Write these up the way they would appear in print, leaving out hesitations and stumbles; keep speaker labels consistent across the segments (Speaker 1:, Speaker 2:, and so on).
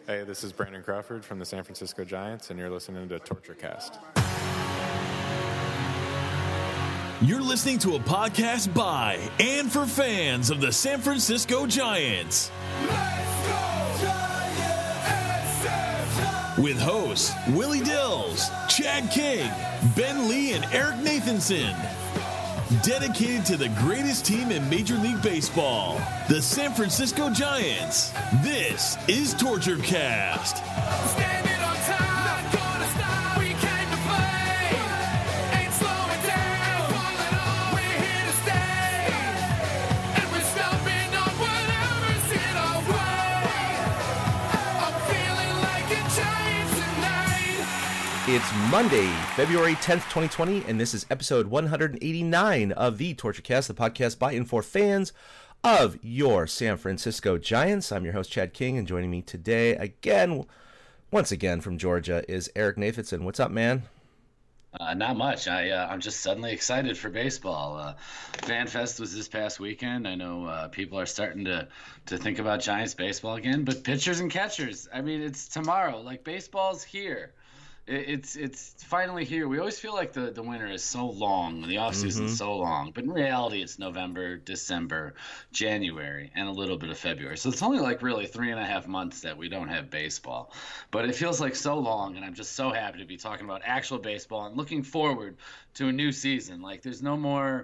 Speaker 1: Hey, this is Brandon Crawford from the San Francisco Giants, and you're listening to TortureCast.
Speaker 2: You're listening to a podcast by and for fans of the San Francisco Giants.
Speaker 3: Let's go Giants!
Speaker 2: With hosts Willie Dills, Chad King, Ben Lee, and Eric Nathanson. Dedicated to the greatest team in Major League Baseball, the San Francisco Giants. This is TortureCast.
Speaker 3: Standing on time, not gonna stop. We came to play, ain't slowing down. Falling on, we're here to stay, and we're stomping on whatever's in our way. I'm feeling like a Giant tonight.
Speaker 4: It's Monday, February 10th, 2020, and this is episode 189 of the TortureCast, the podcast by and for fans of your San Francisco Giants. I'm your host, Chad King, and joining me today once again from Georgia, is Eric Nathanson. What's up, man?
Speaker 5: Not much. I'm just suddenly excited for baseball. FanFest was this past weekend. I know people are starting to think about Giants baseball again, but pitchers and catchers, I mean, it's tomorrow. Like, baseball's here. It's finally here. We always feel like the winter is so long, the offseason is so long, but in reality it's November, December, January, and a little bit of February. So it's only like really 3.5 months that we don't have baseball, but it feels like so long, and I'm just so happy to be talking about actual baseball and looking forward to a new season. Like, there's no more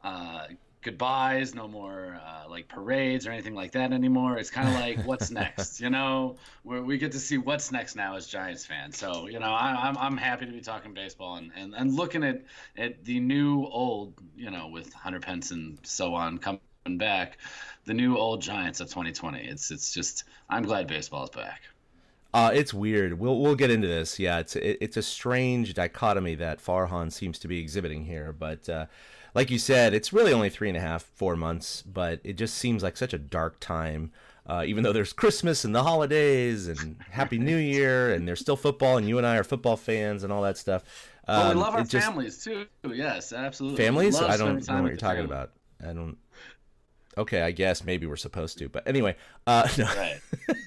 Speaker 5: goodbyes, no more like parades or anything like that anymore. It's kind of like, what's next? You know, where we get to see what's next now as Giants fans. So, you know, I'm happy to be talking baseball and looking at the new old, you know, with Hunter Pence and so on coming back, the new old Giants of 2020. It's just, I'm glad baseball is back.
Speaker 4: It's weird. We'll get into this. Yeah, it's a strange dichotomy that Farhan seems to be exhibiting here, but like you said, it's really only 3.5, 4 months, but it just seems like such a dark time, even though there's Christmas and the holidays and Happy New Year, and there's still football, and you and I are football fans and all that stuff.
Speaker 5: Well, we love our families, too. Yes, absolutely.
Speaker 4: Families? I don't know what you're talking about. I don't... Okay, I guess maybe we're supposed to, but anyway. No.
Speaker 5: Right.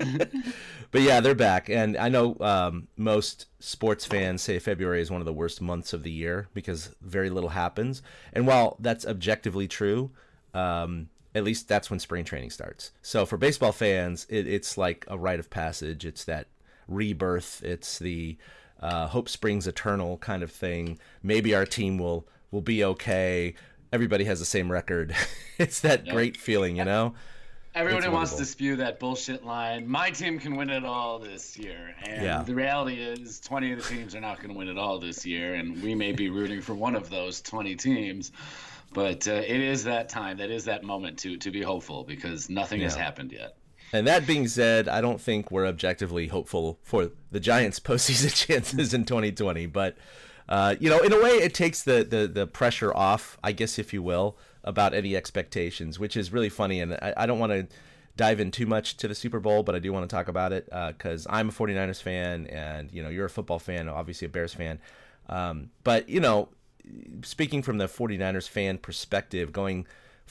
Speaker 4: But yeah, they're back, and I know most sports fans say February is one of the worst months of the year because very little happens. And while that's objectively true, at least that's when spring training starts. So for baseball fans, it's like a rite of passage. It's that rebirth. It's the hope springs eternal kind of thing. Maybe our team will be okay. Everybody has the same record. It's that great feeling, you know?
Speaker 5: Everybody wants to spew that bullshit line. My team can win it all this year. And the reality is 20 of the teams are not going to win it all this year. And we may be rooting for one of those 20 teams. But it is that time. That is that moment to be hopeful because nothing has happened yet.
Speaker 4: And that being said, I don't think we're objectively hopeful for the Giants' postseason chances in 2020. But, you know, in a way, it takes the pressure off, I guess, if you will, about any expectations, which is really funny. And I don't want to dive in too much to the Super Bowl, but I do want to talk about it because I'm a 49ers fan and, you know, you're a football fan, obviously a Bears fan. But, you know, speaking from the 49ers fan perspective, going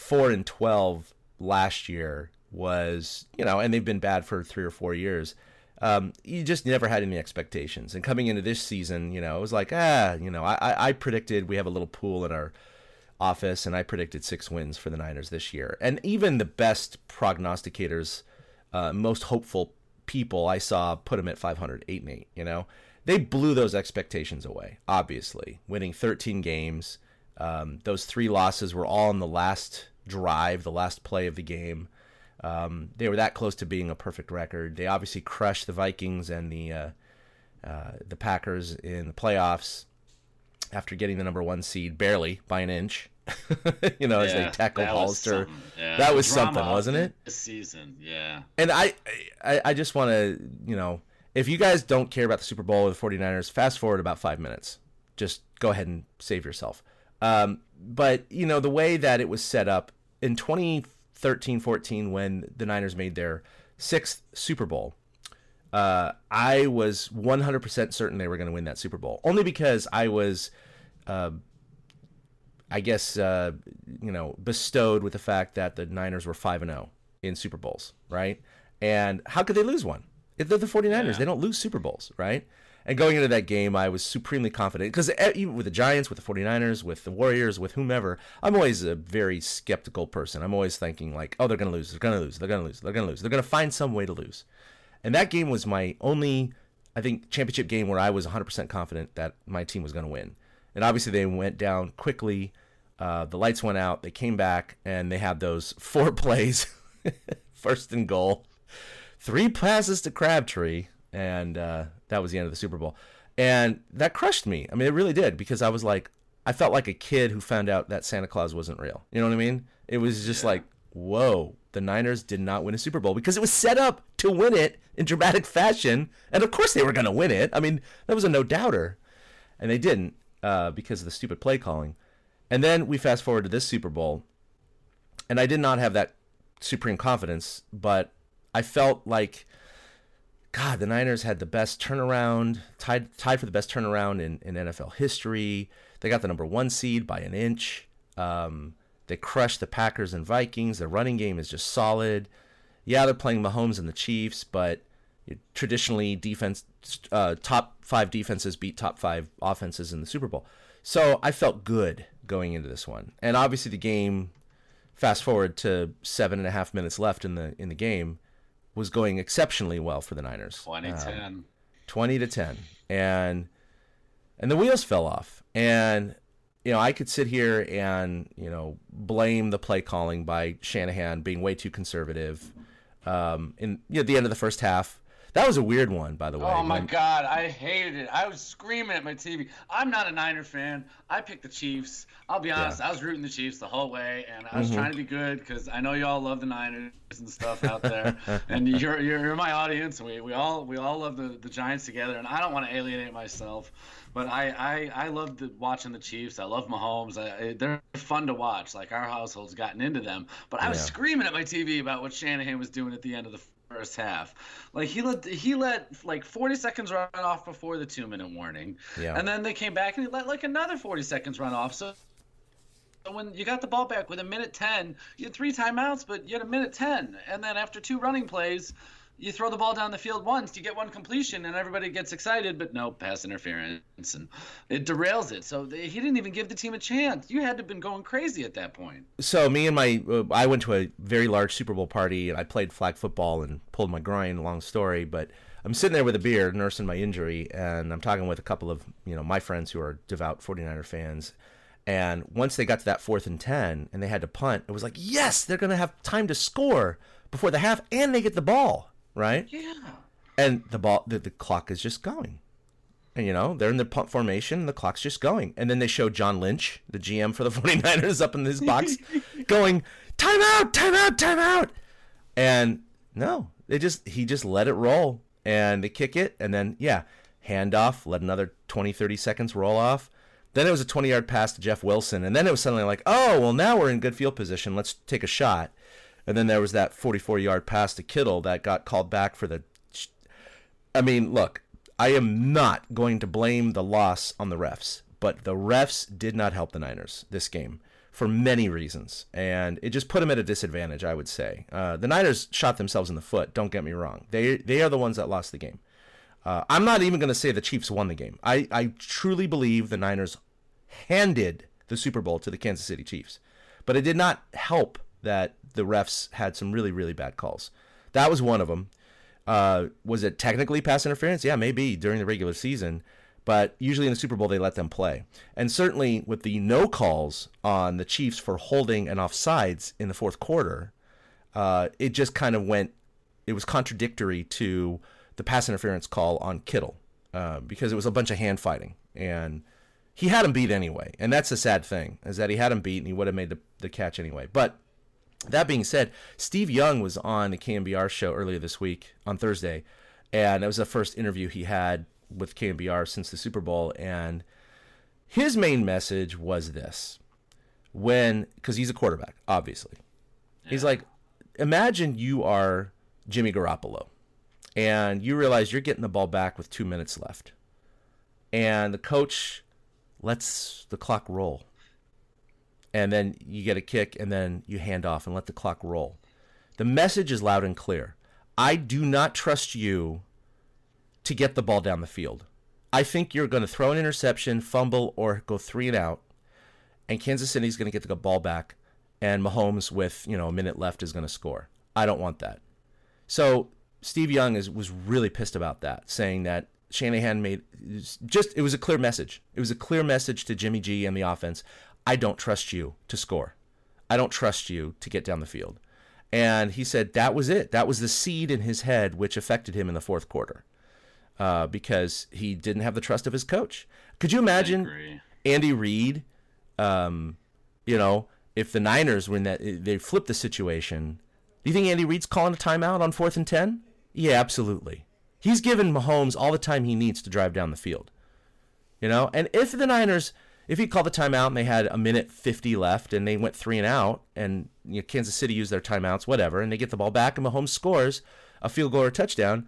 Speaker 4: 4-12 last year was, you know, and they've been bad for 3 or 4 years. You just never had any expectations. And coming into this season, you know, it was like, you know, I predicted we have a little pool in our office, and I predicted 6 wins for the Niners this year. And even the best prognosticators, most hopeful people I saw put them at 500, 8-8, you know. They blew those expectations away, obviously, winning 13 games. Those 3 losses were all in the last drive, the last play of the game. They were that close to being a perfect record. They obviously crushed the Vikings and the Packers in the playoffs after getting the number 1 seed barely by an inch. You know, as they tackled Hollister. That was something, wasn't it?
Speaker 5: This season, yeah.
Speaker 4: And I just want to, you know, if you guys don't care about the Super Bowl or the 49ers, fast forward about 5 minutes. Just go ahead and save yourself. But, you know, the way that it was set up in 2013-14 when the Niners made their 6th Super Bowl, I was 100% certain they were going to win that Super Bowl. Only because I was, I guess, bestowed with the fact that the Niners were 5-0 in Super Bowls, right? And how could they lose one? They're the 49ers.
Speaker 5: Yeah.
Speaker 4: They don't lose Super Bowls, right? And going into that game, I was supremely confident because even with the Giants, with the 49ers, with the Warriors, with whomever, I'm always a very skeptical person. I'm always thinking like, oh, they're going to lose. They're going to lose. They're going to lose. They're going to lose. They're going to find some way to lose. And that game was my only, I think, championship game where I was 100% confident that my team was going to win. And obviously they went down quickly. The lights went out. They came back, and they had those 4 plays, first and goal, 3 passes to Crabtree, and that was the end of the Super Bowl. And that crushed me. I mean, it really did, because I was like, I felt like a kid who found out that Santa Claus wasn't real. You know what I mean? It was just like, whoa, the Niners did not win a Super Bowl because it was set up to win it in dramatic fashion. And of course they were going to win it. I mean, that was a no-doubter. And they didn't because of the stupid play calling. And then we fast forward to this Super Bowl, and I did not have that supreme confidence, but I felt like, God, the Niners had the best turnaround, tied for the best turnaround in NFL history. They got the number 1 seed by an inch. They crushed the Packers and Vikings. Their running game is just solid. Yeah, they're playing Mahomes and the Chiefs, but traditionally defense, top 5 defenses beat top 5 offenses in the Super Bowl. So I felt good going into this one. And obviously the game, fast forward to 7.5 minutes left in the game, was going exceptionally well for the Niners.
Speaker 5: 20-10.
Speaker 4: 20-10. And the wheels fell off. And, I could sit here and, blame the play calling by Shanahan being way too conservative. In the end of the first half. That was a weird one, by the way.
Speaker 5: Oh, my God. I hated it. I was screaming at my TV. I'm not a Niner fan. I picked the Chiefs. I'll be honest. I was rooting the Chiefs the whole way, and I was trying to be good because I know you all love the Niners and stuff out there. And you're my audience. We all love the Giants together, and I don't want to alienate myself. But I love watching the Chiefs. I love Mahomes. They're fun to watch. Like, our household's gotten into them. But I was screaming at my TV about what Shanahan was doing at the end of the first half. Like, he let like 40 seconds run off before the 2-minute warning. Yeah. And then they came back and he let like another 40 seconds run off. So when you got the ball back with 1:10, you had 3 timeouts, but you had 1:10. And then after 2 running plays, you throw the ball down the field once, you get 1 completion, and everybody gets excited, but no, pass interference, and it derails it. So he didn't even give the team a chance. You had to have been going crazy at that point.
Speaker 4: So me and I went to a very large Super Bowl party, and I played flag football and pulled my groin, long story, but I'm sitting there with a beer, nursing my injury, and I'm talking with a couple of, my friends who are devout 49er fans. And once they got to that 4th and 10 and they had to punt, it was like, yes, they're going to have time to score before the half, and they get the ball. Right?
Speaker 5: Yeah.
Speaker 4: And the clock is just going. And, they're in the punt formation, and the clock's just going. And then they show John Lynch, the GM for the 49ers, up in his box, going, timeout, timeout, timeout. And no, he just let it roll. And they kick it, and then, handoff, let another 20, 30 seconds roll off. Then it was a 20-yard pass to Jeff Wilson. And then it was suddenly like, oh, well, now we're in good field position. Let's take a shot. And then there was that 44-yard pass to Kittle that got called back for the... I mean, look, I am not going to blame the loss on the refs, but the refs did not help the Niners this game for many reasons, and it just put them at a disadvantage, I would say. The Niners shot themselves in the foot, don't get me wrong. They are the ones that lost the game. I'm not even going to say the Chiefs won the game. I truly believe the Niners handed the Super Bowl to the Kansas City Chiefs, but it did not help that the refs had some really, really bad calls. That was one of them. Was it technically pass interference? Yeah, maybe during the regular season, but usually in the Super Bowl they let them play. And certainly with the no calls on the Chiefs for holding and offsides in the fourth quarter, it just kind of it was contradictory to the pass interference call on Kittle because it was a bunch of hand fighting. And he had him beat anyway. And that's the sad thing, is that he had him beat and he would have made the catch anyway. But that being said, Steve Young was on the KNBR show earlier this week on Thursday, and it was the first interview he had with KNBR since the Super Bowl, and his main message was this. Because he's a quarterback, obviously. Yeah. He's like, imagine you are Jimmy Garoppolo, and you realize you're getting the ball back with 2 minutes left, and the coach lets the clock roll. And then you get a kick, and then you hand off and let the clock roll. The message is loud and clear. I do not trust you to get the ball down the field. I think you're going to throw an interception, fumble, or go 3 and out, and Kansas City's going to get the ball back, and Mahomes with a minute left is going to score. I don't want that. So Steve Young was really pissed about that, saying that Shanahan it was a clear message. It was a clear message to Jimmy G and the offense. I don't trust you to score. I don't trust you to get down the field. And he said that was it. That was the seed in his head which affected him in the fourth quarter because he didn't have the trust of his coach. Could you imagine Andy Reid, if the Niners were in that, they flipped the situation, do you think Andy Reid's calling a timeout on 4th and 10? Yeah, absolutely. He's given Mahomes all the time he needs to drive down the field. And if the Niners, if he called the timeout and they had a minute 50 left and they went 3 and out and Kansas City used their timeouts, whatever, and they get the ball back and Mahomes scores a field goal or touchdown,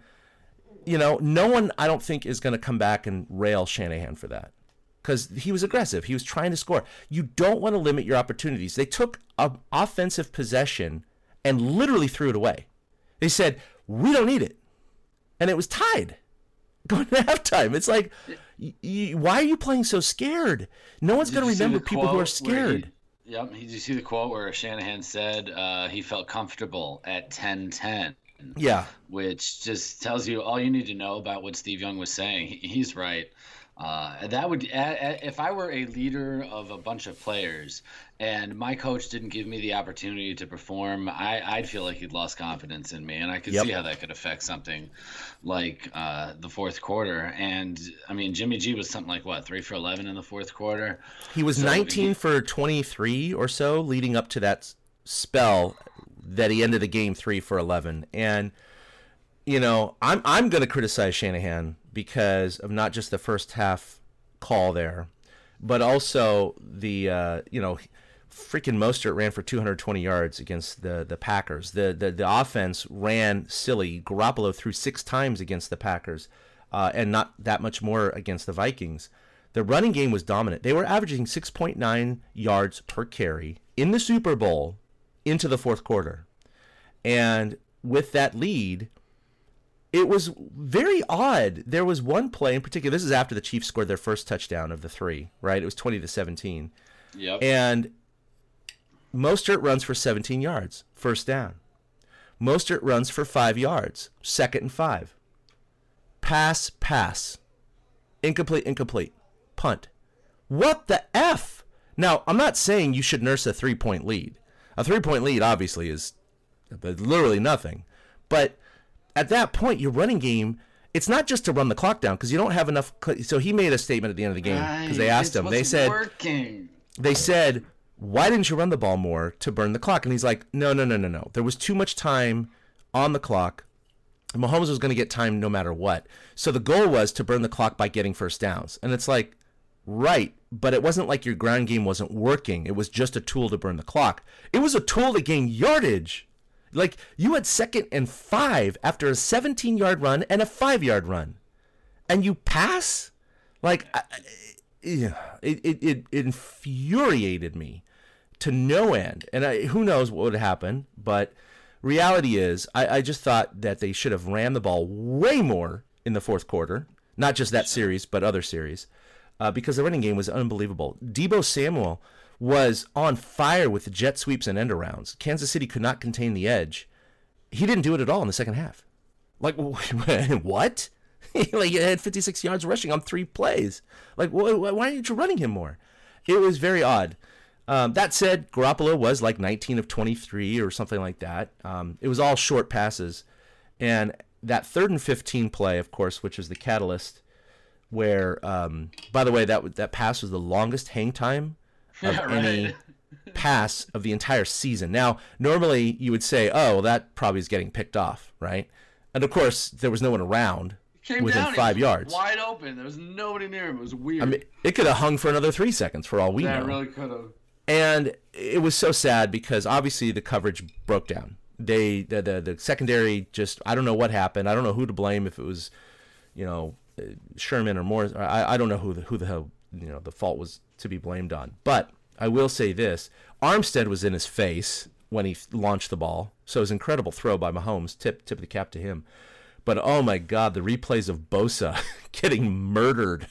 Speaker 4: no one, I don't think, is going to come back and rail Shanahan for that because he was aggressive. He was trying to score. You don't want to limit your opportunities. They took an offensive possession and literally threw it away. They said, we don't need it. And it was tied going to halftime. It's like, why are you playing so scared? No one's going to remember people who are scared.
Speaker 5: Did you see the quote where Shanahan said he felt comfortable at 10-10?
Speaker 4: Yeah.
Speaker 5: Which just tells you all you need to know about what Steve Young was saying. He's right. That would, if I were a leader of a bunch of players and my coach didn't give me the opportunity to perform, I'd feel like he'd lost confidence in me, and I could see how that could affect something like the fourth quarter. And I mean, Jimmy G was something like 3 for 11 in the fourth quarter.
Speaker 4: He was 19 for 23 or so leading up to that spell that he ended the game 3 for 11. And I'm going to criticize Shanahan because of not just the first half call there, but also the freaking Mostert ran for 220 yards against the Packers. The offense ran silly. Garoppolo threw 6 times against the Packers, and not that much more against the Vikings. The running game was dominant. They were averaging 6.9 yards per carry in the Super Bowl into the fourth quarter. And with that lead, it was very odd. There was one play in particular. This is after the Chiefs scored their first touchdown of the 3, right? It was 20-17.
Speaker 5: Yep.
Speaker 4: And Mostert runs for 17 yards, first down. Mostert runs for 5 yards, 2nd and 5. Pass. Incomplete. Punt. What the F? Now, I'm not saying you should nurse a 3-point lead. A 3-point lead obviously is literally nothing. But at that point, your running game, it's not just to run the clock down because you don't have enough. So he made a statement at the end of the game because they asked him. They said, why didn't you run the ball more to burn the clock? And he's like, no. There was too much time on the clock. Mahomes was going to get time no matter what. So the goal was to burn the clock by getting first downs. And it's like, right, but it wasn't like your ground game wasn't working. It was just a tool to burn the clock. It was a tool to gain yardage. Like, you had 2nd and 5 after a 17-yard run and a 5-yard run. And you pass? Like, it infuriated me to no end. And who knows what would happen, but reality is I just thought that they should have ran the ball way more in the fourth quarter, not just that series, but other series, because the running game was unbelievable. Deebo Samuel was on fire with the jet sweeps and end arounds. Kansas City could not contain the edge. He didn't do it at all in the second half. Like, what? Like, he had 56 yards rushing on 3 plays. Like, why aren't you running him more? It was very odd. That said, Garoppolo was like 19 of 23 or something like that. It was all short passes. And that 3rd and 15 play, of course, which was the catalyst, where, by the way, that pass was the longest hang time of any pass of the entire season. Now, normally you would say, oh, well, that probably is getting picked off, right? And, of course, there was no one around within 5 yards.
Speaker 5: Wide open. There was nobody near him. It was weird.
Speaker 4: I mean, it could have hung for another 3 seconds for all we know.
Speaker 5: Yeah, it really could have.
Speaker 4: And it was so sad because, obviously, the coverage broke down. The secondary just, I don't know what happened. I don't know who to blame, if it was, Sherman or Morris. I don't know who the hell, the fault was to be blamed on. But I will say this. Armstead was in his face when he launched the ball. So it was an incredible throw by Mahomes. Tip of the cap to him. But oh my God, the replays of Bosa getting murdered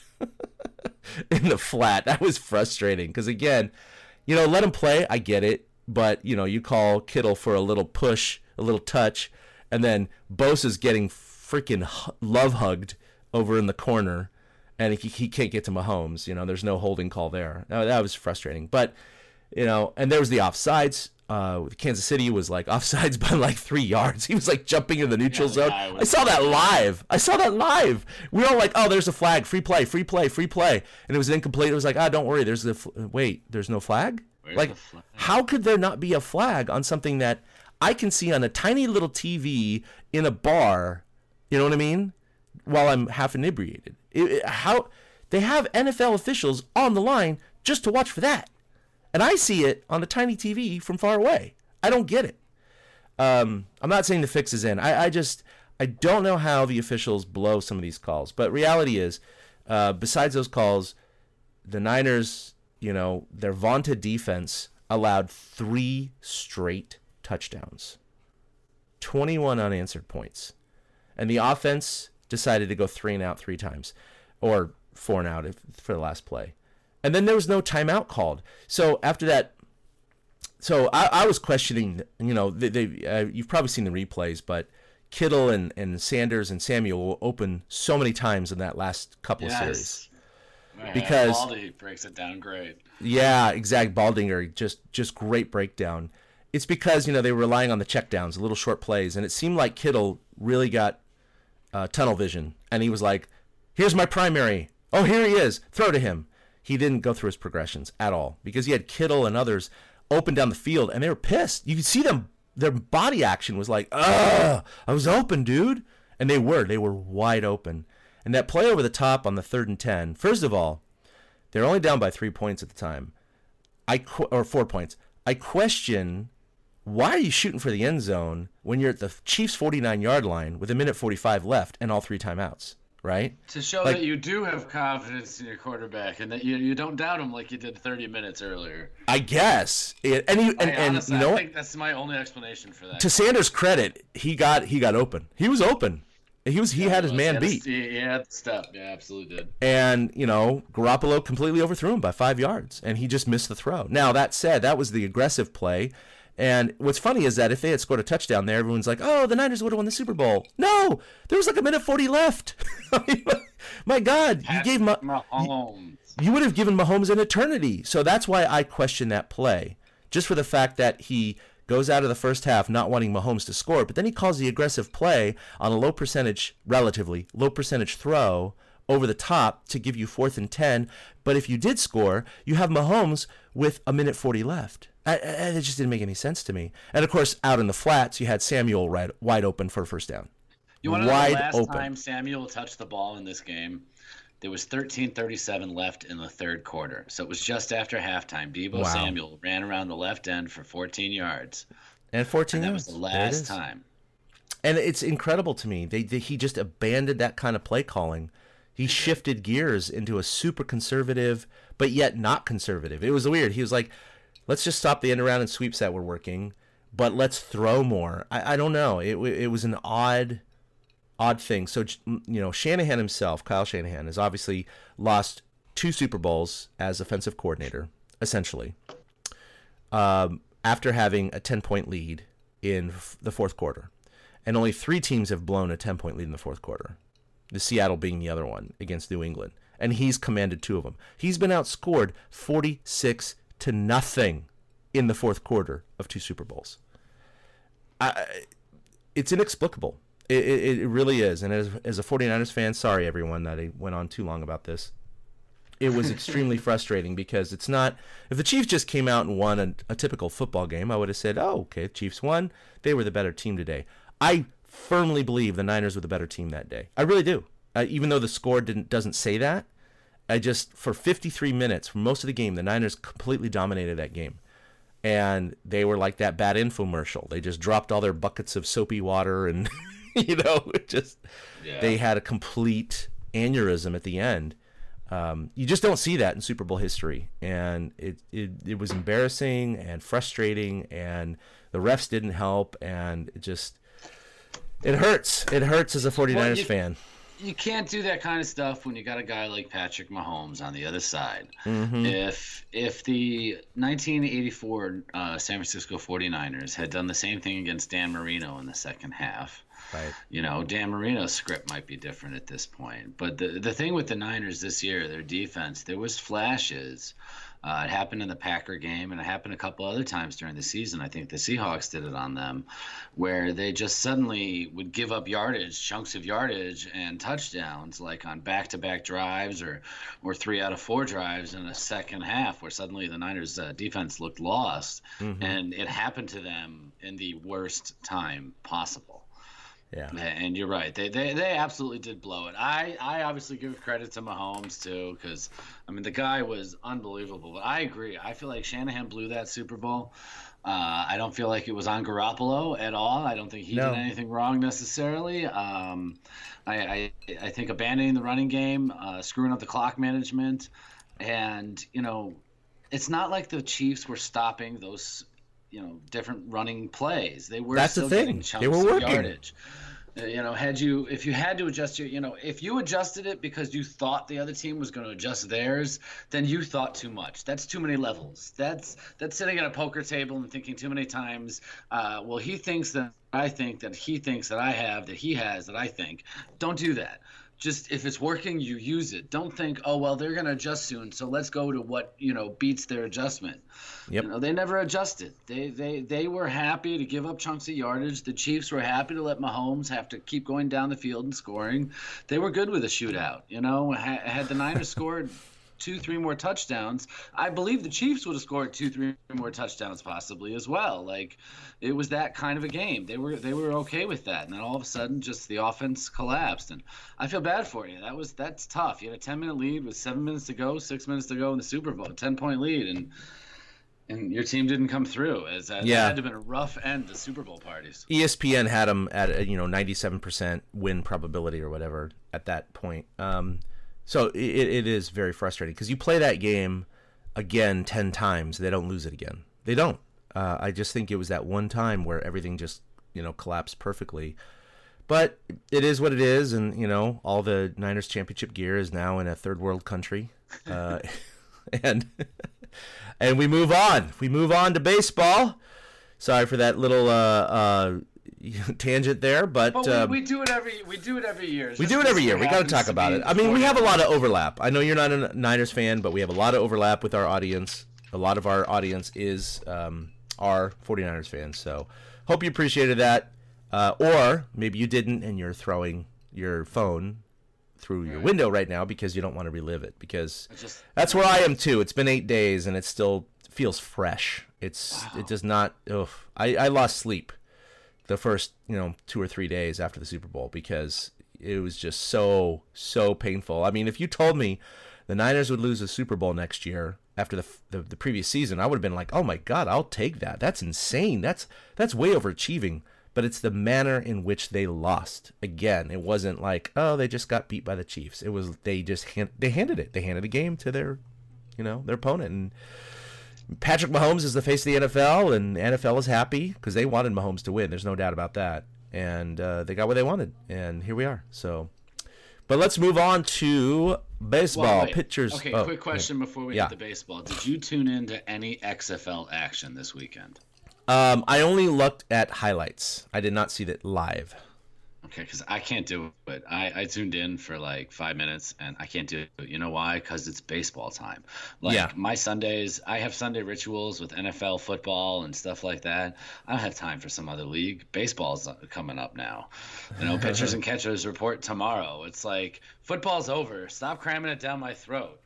Speaker 4: in the flat. That was frustrating because, again, let him play. I get it. But, you call Kittle for a little push, a little touch, and then Bosa's getting freaking love hugged over in the corner, and he can't get to Mahomes. There's no holding call there. That was frustrating. But, and there was the offsides. Kansas City was like offsides by like 3 yards. He was like jumping in the neutral zone. I saw that live. We were all like, oh, there's a flag. Free play. And it was incomplete. It was like, don't worry. There's there's no flag? Where's the flag? How could there not be a flag on something that I can see on a tiny little TV in a bar, you know what I mean, while I'm half inebriated? How they have NFL officials on the line just to watch for that. And I see it on a tiny TV from far away. I don't get it. I'm not saying the fix is in. I don't know how the officials blow some of these calls. But reality is, besides those calls, the Niners, their vaunted defense allowed 3 straight touchdowns, 21 unanswered points. And the offense decided to go 3 and out 3 times, or 4 and out for the last play. And then there was no timeout called. So after that, I was questioning, you've probably seen the replays, but Kittle and Sanders and Samuel open so many times in that last couple of series. Because
Speaker 5: Baldy breaks it down great.
Speaker 4: Yeah, exact. Baldinger, just great breakdown. It's because, they were relying on the checkdowns, little short plays, and it seemed like Kittle really got tunnel vision. And he was like, here's my primary. Oh, here he is. Throw to him. He didn't go through his progressions at all because he had Kittle and others open down the field, and they were pissed. You could see them. Their body action was like, I was open, dude. And they were wide open. And that play over the top on the 3rd and 10, first of all, they're only down by 3 points at the time, or 4 points. I question, why are you shooting for the end zone when you're at the Chiefs' 49-yard line with 1:45 left and all 3 timeouts? Right?
Speaker 5: To show that you do have confidence in your quarterback and that you don't doubt him like you did 30 minutes earlier.
Speaker 4: I guess.
Speaker 5: Honestly, I think that's my only explanation for that.
Speaker 4: To Sanders' credit, he got open. He was open. He had his man beat.
Speaker 5: He had the step. Yeah, absolutely did.
Speaker 4: And, Garoppolo completely overthrew him by 5 yards, and he just missed the throw. Now, that said, that was the aggressive play. And what's funny is that if they had scored a touchdown there, everyone's like, oh, the Niners would have won the Super Bowl. No, there was like 1:40 left. My God, you would have given Mahomes an eternity. So that's why I question that play, just for the fact that he goes out of the first half not wanting Mahomes to score, but then he calls the aggressive play on a relatively low percentage throw over the top to give you 4th and 10. But if you did score, you have Mahomes with 1:40 left. It just didn't make any sense to me. And, of course, out in the flats, you had Samuel wide open for a first down.
Speaker 5: You want to know the last time Samuel touched the ball in this game? There was 13:37 left in the 3rd quarter. So it was just after halftime. Deebo Samuel ran around the left end for 14 yards.
Speaker 4: And 14
Speaker 5: yards. That was the last time.
Speaker 4: And it's incredible to me. He just abandoned that kind of play calling. He shifted gears into a super conservative, but yet not conservative. It was weird. He was like, let's just stop the end around and sweeps that we're working, but let's throw more. I don't know. It was an odd thing. So, Shanahan himself, Kyle Shanahan, has obviously lost 2 Super Bowls as offensive coordinator, essentially, after having a 10-point lead in the 4th quarter. And only 3 teams have blown a 10-point lead in the 4th quarter, the Seattle being the other one against New England. And he's commanded 2 of them. He's been outscored 46-0 in the 4th quarter of 2 Super Bowls. It's inexplicable. It really is. And as a 49ers fan, sorry everyone that I went on too long about this. It was extremely frustrating because it's not, if the Chiefs just came out and won a typical football game, I would have said, oh, okay, Chiefs won. They were the better team today. I firmly believe the Niners were the better team that day. I really do. Even though the score doesn't say that, for 53 minutes, for most of the game, the Niners completely dominated that game. And they were like that bad infomercial. They just dropped all their buckets of soapy water and, they had a complete aneurysm at the end. You just don't see that in Super Bowl history, and it was embarrassing and frustrating, and the refs didn't help, and it hurts. It hurts as a 49ers fan.
Speaker 5: You can't do that kind of stuff when you got a guy like Patrick Mahomes on the other side.
Speaker 4: Mm-hmm.
Speaker 5: If the 1984 San Francisco 49ers had done the same thing against Dan Marino in the second half,
Speaker 4: right.
Speaker 5: Dan Marino's script might be different at this point. But the thing with the Niners this year, their defense, there was flashes. It happened in the Packer game, and it happened a couple other times during the season. I think the Seahawks did it on them, where they just suddenly would give up yardage, chunks of yardage, and touchdowns, like on back-to-back drives or 3 out of 4 drives in the second half, where suddenly the Niners' defense looked lost, and it happened to them in the worst time possible.
Speaker 4: Yeah,
Speaker 5: and you're right. They absolutely did blow it. I obviously give credit to Mahomes too, because the guy was unbelievable. But I agree. I feel like Shanahan blew that Super Bowl. I don't feel like it was on Garoppolo at all. I don't think he did anything wrong necessarily. I think abandoning the running game, screwing up the clock management, and it's not like the Chiefs were stopping those different running plays. They were still getting chunks
Speaker 4: they were working.
Speaker 5: of yardage. If you had to adjust if you adjusted it because you thought the other team was going to adjust theirs, then you thought too much. That's too many levels. That's sitting at a poker table and thinking too many times, well, he thinks that I think, that he thinks that I have, that he has, that I think. Don't do that. Just if it's working, you use it. Don't think, oh, well, they're going to adjust soon, so let's go to what, beats their adjustment.
Speaker 4: Yep.
Speaker 5: They never adjusted. They were happy to give up chunks of yardage. The Chiefs were happy to let Mahomes have to keep going down the field and scoring. They were good with a shootout. Had the Niners scored 2-3 more touchdowns, I believe the Chiefs would have scored 2-3 more touchdowns possibly as well. Like, it was that kind of a game. They were okay with that, and then all of a sudden just the offense collapsed, and I feel bad for you. That's tough. You had a 10-minute lead with 7 minutes to go, 6 minutes to go in the Super Bowl, 10-point lead, and your team didn't come through. It had to have been a rough end to Super Bowl parties.
Speaker 4: ESPN had them at 97% win probability or whatever at that point. So it is very frustrating because you play that game again 10 times, they don't lose it again. They don't. I just think it was that one time where everything just collapsed perfectly. But it is what it is, and all the Niners championship gear is now in a third world country, and we move on. We move on to baseball. Sorry for that little tangent there, but
Speaker 5: we do it every year.
Speaker 4: We do it every year. We got to talk about it. I mean, we have a lot of overlap. I know you're not a Niners fan, but we have a lot of overlap with our audience. A lot of our audience is our 49ers fans. So hope you appreciated that. Or maybe you didn't, and you're throwing your phone through your window right now because you don't want to relive it. Because that's where I am too. It's been 8 days, and it still feels fresh. It does not. I lost sleep the first 2 or 3 days after the Super Bowl because it was just so painful. I mean, if you told me the Niners would lose the Super Bowl next year after the previous season, I would have been like, oh my God, I'll take that. That's insane. That's way overachieving. But it's the manner in which they lost. Again, it wasn't like, oh, they just got beat by the Chiefs. It was they handed it. They handed the game to their opponent. And Patrick Mahomes is the face of the NFL, and the NFL is happy because they wanted Mahomes to win. There's no doubt about that. And they got what they wanted, and here we are. So, but let's move on to baseball. Pitchers.
Speaker 5: Okay, quick question before we get to baseball. Did you tune into any XFL action this weekend?
Speaker 4: I only looked at highlights. I did not see that live.
Speaker 5: Okay, because I can't do it. I tuned in for like 5 minutes, and I can't do it. You know why? Because it's baseball time. My Sundays, I have Sunday rituals with NFL football and stuff like that. I don't have time for some other league. Baseball's coming up now. Pitchers and catchers report tomorrow. It's like, football's over. Stop cramming it down my throat.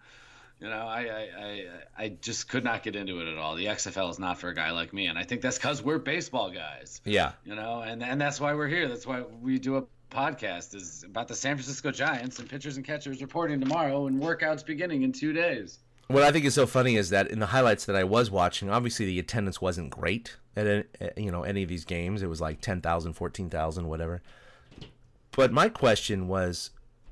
Speaker 5: I just could not get into it at all. The XFL is not for a guy like me, and I think that's because we're baseball guys.
Speaker 4: Yeah.
Speaker 5: And that's why we're here. That's why we do a podcast is about the San Francisco Giants and pitchers and catchers reporting tomorrow and workouts beginning in 2 days.
Speaker 4: What I think is so funny is that in the highlights that I was watching, obviously the attendance wasn't great at any of these games. It was like 10,000, 14,000, whatever. But my question was,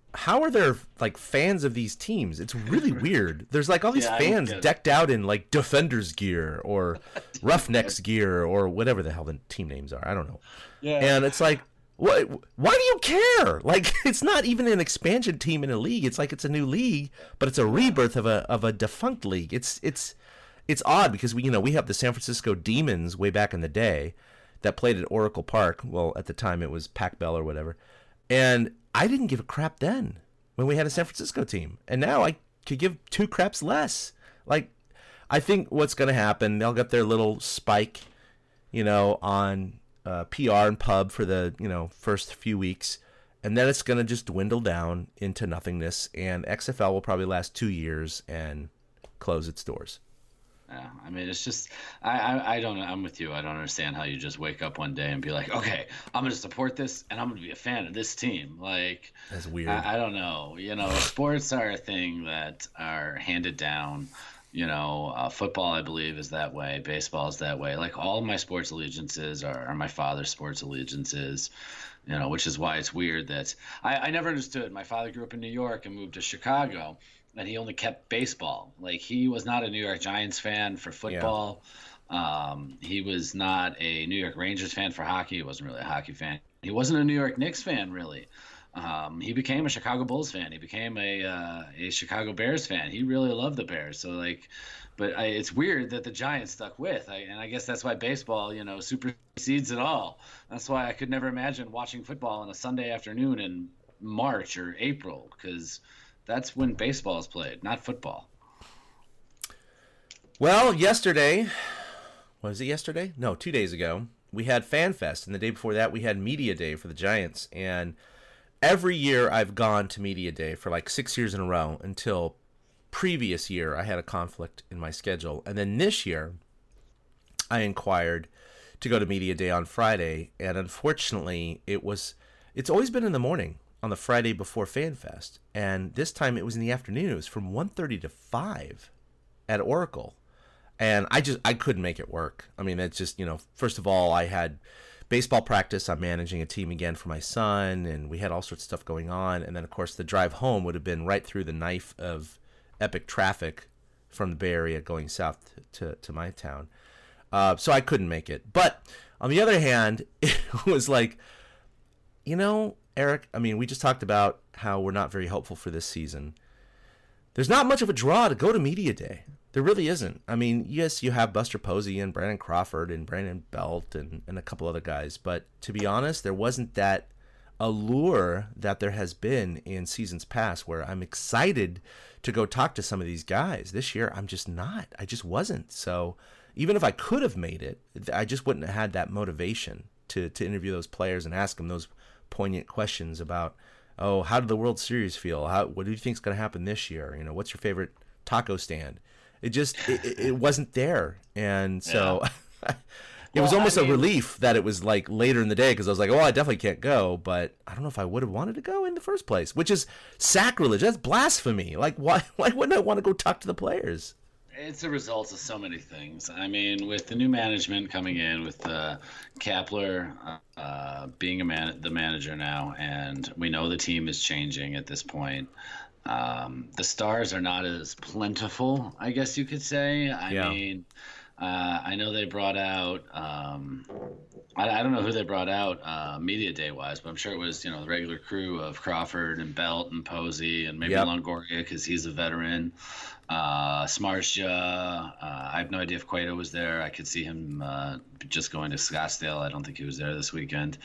Speaker 4: how are there like fans of these teams? It's really weird. There's like all these
Speaker 5: Yeah, I don't
Speaker 4: fans
Speaker 5: get it.
Speaker 4: decked out in like Defenders gear or Roughnecks gear or whatever the hell the team names are. I don't know.
Speaker 5: Yeah.
Speaker 4: And it's like, what? Why do you care? Like, it's not even an expansion team in a league. It's like it's a new league, but it's a rebirth of a defunct league. It's odd because we have the San Francisco Demons way back in the day that played at Oracle Park. Well, at the time it was Pac Bell or whatever, and I didn't give a crap then when we had a San Francisco team, and now I could give two craps less. Like, I think what's going to happen, they'll get their little spike, on PR and pub for the first few weeks, and then it's going to just dwindle down into nothingness, and XFL will probably last 2 years and close its doors.
Speaker 5: Yeah, I mean, it's just I don't. I'm with you. I don't understand how you just wake up one day and be like, okay, I'm going to support this and I'm going to be a fan of this team. Like,
Speaker 4: That's weird.
Speaker 5: I don't know. Sports are a thing that are handed down. Football, I believe, is that way. Baseball is that way. Like, all of my sports allegiances are my father's sports allegiances. Which is why it's weird that I never understood. My father grew up in New York and moved to Chicago, and he only kept baseball. Like, he was not a New York Giants fan for football. He was not a New York Rangers fan for hockey. He wasn't really a hockey fan. He wasn't a New York Knicks fan, really. He became a Chicago Bulls fan. He became a Chicago Bears fan. He really loved the Bears. So, it's weird that the Giants stuck with. And I guess that's why baseball, supersedes it all. That's why I could never imagine watching football on a Sunday afternoon in March or April, because that's when baseball is played, not football.
Speaker 4: Well, yesterday, was it yesterday? No, 2 days ago, we had FanFest, and the day before that we had Media Day for the Giants. And every year I've gone to Media Day for like 6 years in a row until previous year I had a conflict in my schedule. And then this year I inquired to go to Media Day on Friday, and unfortunately it's always been in the morning on the Friday before FanFest, and this time it was in the afternoon. It was from 1:30 to 5 at Oracle, and I couldn't make it work. I mean, it's just, first of all, I had baseball practice. I'm managing a team again for my son, and we had all sorts of stuff going on, and then of course the drive home would have been right through the knife of epic traffic from the Bay Area going south to my town. So I couldn't make it. But on the other hand, it was like, Eric, I mean, we just talked about how we're not very hopeful for this season. There's not much of a draw to go to Media Day. There really isn't. I mean, yes, you have Buster Posey and Brandon Crawford and Brandon Belt and a couple other guys. But to be honest, there wasn't that allure that there has been in seasons past where I'm excited to go talk to some of these guys. This year, I'm just not. I just wasn't. So even if I could have made it, I just wouldn't have had that motivation to interview those players and ask them those poignant questions about, how did the World Series feel? What do you think is going to happen this year? What's your favorite taco stand? It just it wasn't there, and so it was almost a relief that it was like later in the day, because I was like, I definitely can't go, but I don't know if I would have wanted to go in the first place, which is sacrilege. That's blasphemy. Like, why wouldn't I want to go talk to the players?
Speaker 5: It's a result of so many things. I mean, with the new management coming in, with Kapler being the manager now, and we know the team is changing at this point. The stars are not as plentiful, I guess you could say. I mean, I know they brought out I don't know who they brought out Media Day wise, but I'm sure it was the regular crew of Crawford and Belt and Posey and maybe Longoria, because he's a veteran. Smarsha, I have no idea if Cueto was there. I could see him just going to Scottsdale. I don't think he was there this weekend.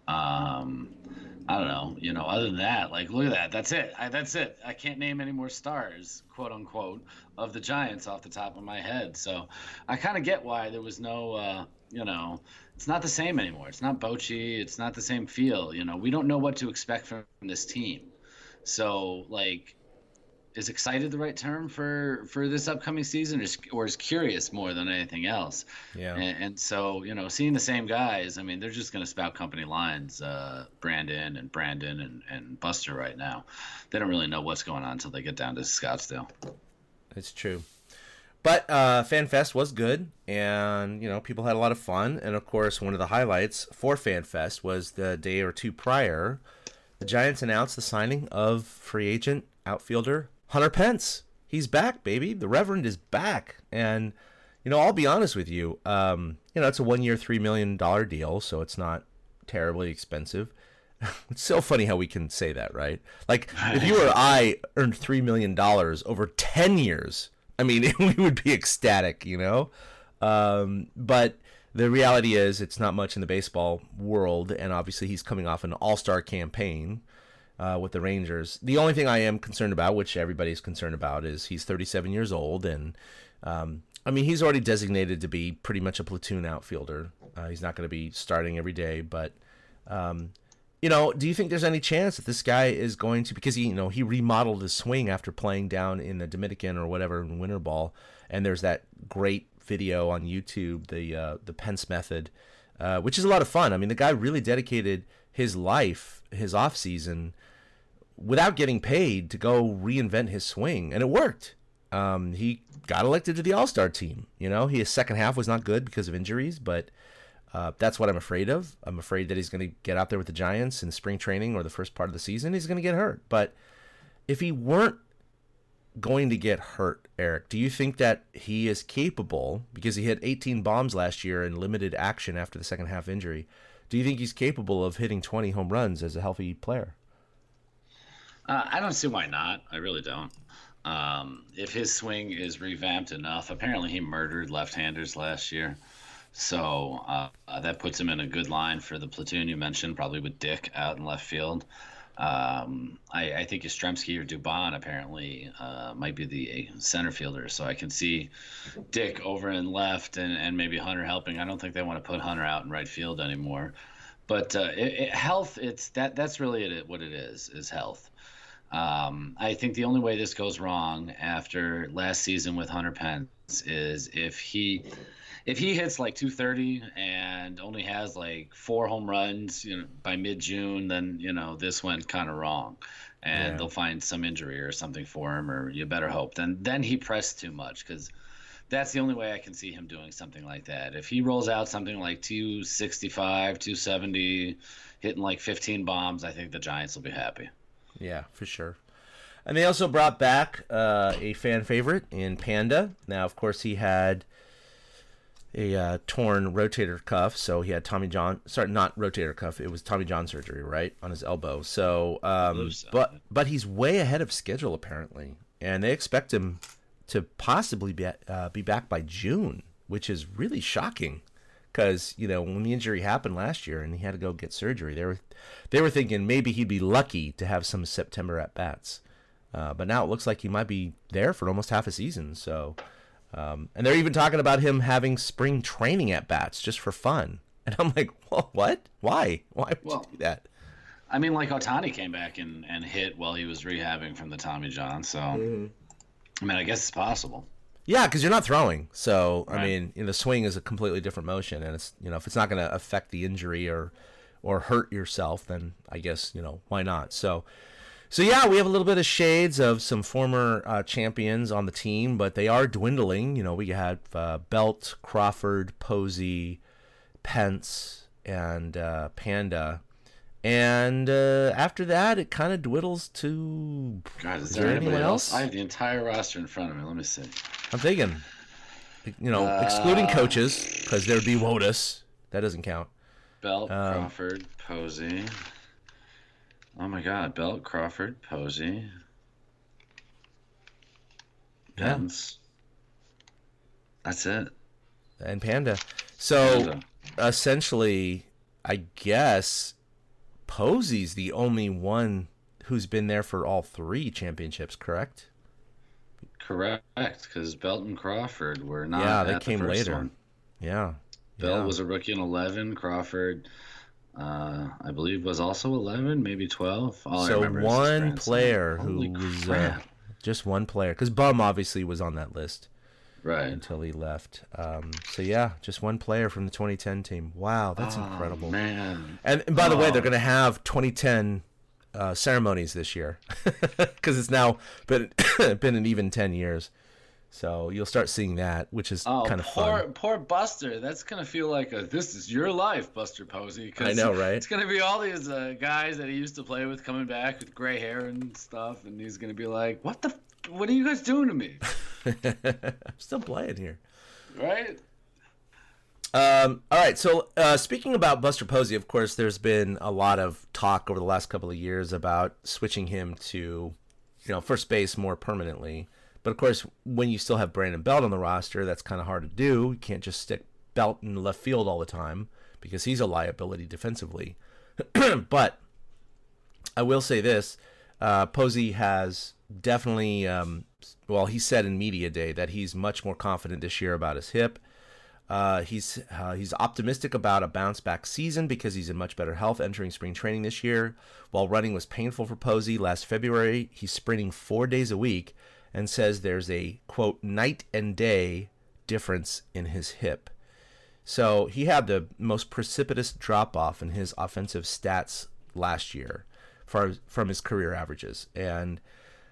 Speaker 5: I don't know. Other than that, like, look at that. That's it. That's it. I can't name any more stars, quote unquote, of the Giants off the top of my head. So I kind of get why there was no, it's not the same anymore. It's not Bochy. It's not the same feel. We don't know what to expect from this team. So, like, is excited the right term for this upcoming season, or is curious more than anything else? Yeah. And so, seeing the same guys, I mean, they're just going to spout company lines, Brandon and Buster right now. They don't really know what's going on until they get down to Scottsdale.
Speaker 4: It's true. But FanFest was good, and, people had a lot of fun. And, of course, one of the highlights for FanFest was the day or two prior, the Giants announced the signing of free agent outfielder Hunter Pence. He's back, baby. The Reverend is back. And, I'll be honest with you. It's a 1 year, $3 million deal, so it's not terribly expensive. It's so funny how we can say that, right? Like, if you or I earned $3 million over 10 years, I mean, we would be ecstatic, But the reality is it's not much in the baseball world, and obviously he's coming off an all-star campaign with the Rangers. The only thing I am concerned about, which everybody's concerned about, is he's 37 years old, and he's already designated to be pretty much a platoon outfielder. He's not going to be starting every day, but do you think there's any chance that this guy is going to, because he remodeled his swing after playing down in the Dominican or whatever in winter ball, and there's that great video on YouTube, the Pence method, which is a lot of fun. I mean, the guy really dedicated his life, his off season, without getting paid to go reinvent his swing, and it worked. He got elected to the All-Star team. His second half was not good because of injuries, but that's what I'm afraid of. I'm afraid that he's going to get out there with the Giants in spring training or the first part of the season. He's going to get hurt. But if he weren't going to get hurt, Eric, do you think that he is capable, because he hit 18 bombs last year in limited action after the second half injury, do you think he's capable of hitting 20 home runs as a healthy player?
Speaker 5: I don't see why not. I really don't. If his swing is revamped enough, apparently he murdered left-handers last year. So that puts him in a good line for the platoon you mentioned, probably with Dick out in left field. I think Yastrzemski or Dubon apparently might be the center fielder, so I can see Dick over in left and maybe Hunter helping. I don't think they want to put Hunter out in right field anymore. But health, that's really what it is health. I think the only way this goes wrong after last season with Hunter Pence is if he hits like 230 and only has like 4 home runs, by mid-June, then this went kind of wrong, and they'll find some injury or something for him, or you better hope. Then he pressed too much, because that's the only way I can see him doing something like that. If he rolls out something like 265, 270, hitting like 15 bombs, I think the Giants will be happy.
Speaker 4: Yeah, for sure. And they also brought back a fan favorite in Panda. Now, of course, he had a torn rotator cuff, so he had Tommy John. Sorry, not rotator cuff. It was Tommy John surgery, right, on his elbow. So, but he's way ahead of schedule apparently, and they expect him to possibly be back by June, which is really shocking. Because when the injury happened last year and he had to go get surgery, they were thinking maybe he'd be lucky to have some September at bats, but now it looks like he might be there for almost half a season. So, and they're even talking about him having spring training at bats just for fun. And I'm like, well, what? Why? Why would you do that?
Speaker 5: I mean, like Ohtani came back and hit while he was rehabbing from the Tommy John. So, I mean, I guess it's possible.
Speaker 4: Yeah, because you're not throwing, so
Speaker 5: Right.
Speaker 4: I mean, the swing is a completely different motion, and it's if it's not going to affect the injury or hurt yourself, then I guess why not? So yeah, we have a little bit of shades of some former champions on the team, but they are dwindling. We had Belt, Crawford, Posey, Pence, and Panda. And after that, it kind of dwindles to.
Speaker 5: God, is there anybody else? I have the entire roster in front of me. Let me see.
Speaker 4: I'm thinking, excluding coaches, because there'd be Wotus. That doesn't count.
Speaker 5: Belt, Crawford, Posey. Oh my God, Belt, Crawford, Posey. Pence. That's it.
Speaker 4: And Panda. So, essentially, I guess Posey's the only one who's been there for all 3 championships, correct?
Speaker 5: Correct, because Belt and Crawford were not.
Speaker 4: Yeah, they
Speaker 5: at
Speaker 4: came
Speaker 5: the first
Speaker 4: later.
Speaker 5: One.
Speaker 4: Yeah.
Speaker 5: Belt was a rookie in 11. Crawford, I believe, was also 11, maybe 12. All I
Speaker 4: So
Speaker 5: remember is his
Speaker 4: one
Speaker 5: grandson.
Speaker 4: player
Speaker 5: Holy
Speaker 4: who was
Speaker 5: crap.
Speaker 4: just one player, because Bum obviously was on that list
Speaker 5: Right.
Speaker 4: until he left. So yeah, just one player from the 2010 team. Wow, that's incredible.
Speaker 5: Man.
Speaker 4: And by the way, they're going to have 2010 ceremonies this year because it's now been an even 10 years. So you'll start seeing that, which is
Speaker 5: Oh,
Speaker 4: kind of fun.
Speaker 5: poor Buster. That's gonna feel like this is your life, Buster Posey. 'Cause
Speaker 4: I know, right?
Speaker 5: It's gonna be all these guys that he used to play with coming back with gray hair and stuff, and he's gonna be like, what are you guys doing to me?
Speaker 4: I'm still playing here.
Speaker 5: Right?
Speaker 4: All right, so speaking about Buster Posey, of course, there's been a lot of talk over the last couple of years about switching him to, first base more permanently. But of course, when you still have Brandon Belt on the roster, that's kind of hard to do. You can't just stick Belt in left field all the time because he's a liability defensively. But I will say this, Posey has definitely, he said in media day that he's much more confident this year about his hip. He's optimistic about a bounce back season because he's in much better health entering spring training this year. While running was painful for Posey last February, he's sprinting 4 days a week and says there's a, quote, night and day difference in his hip. So he had the most precipitous drop-off in his offensive stats last year from his career averages. And,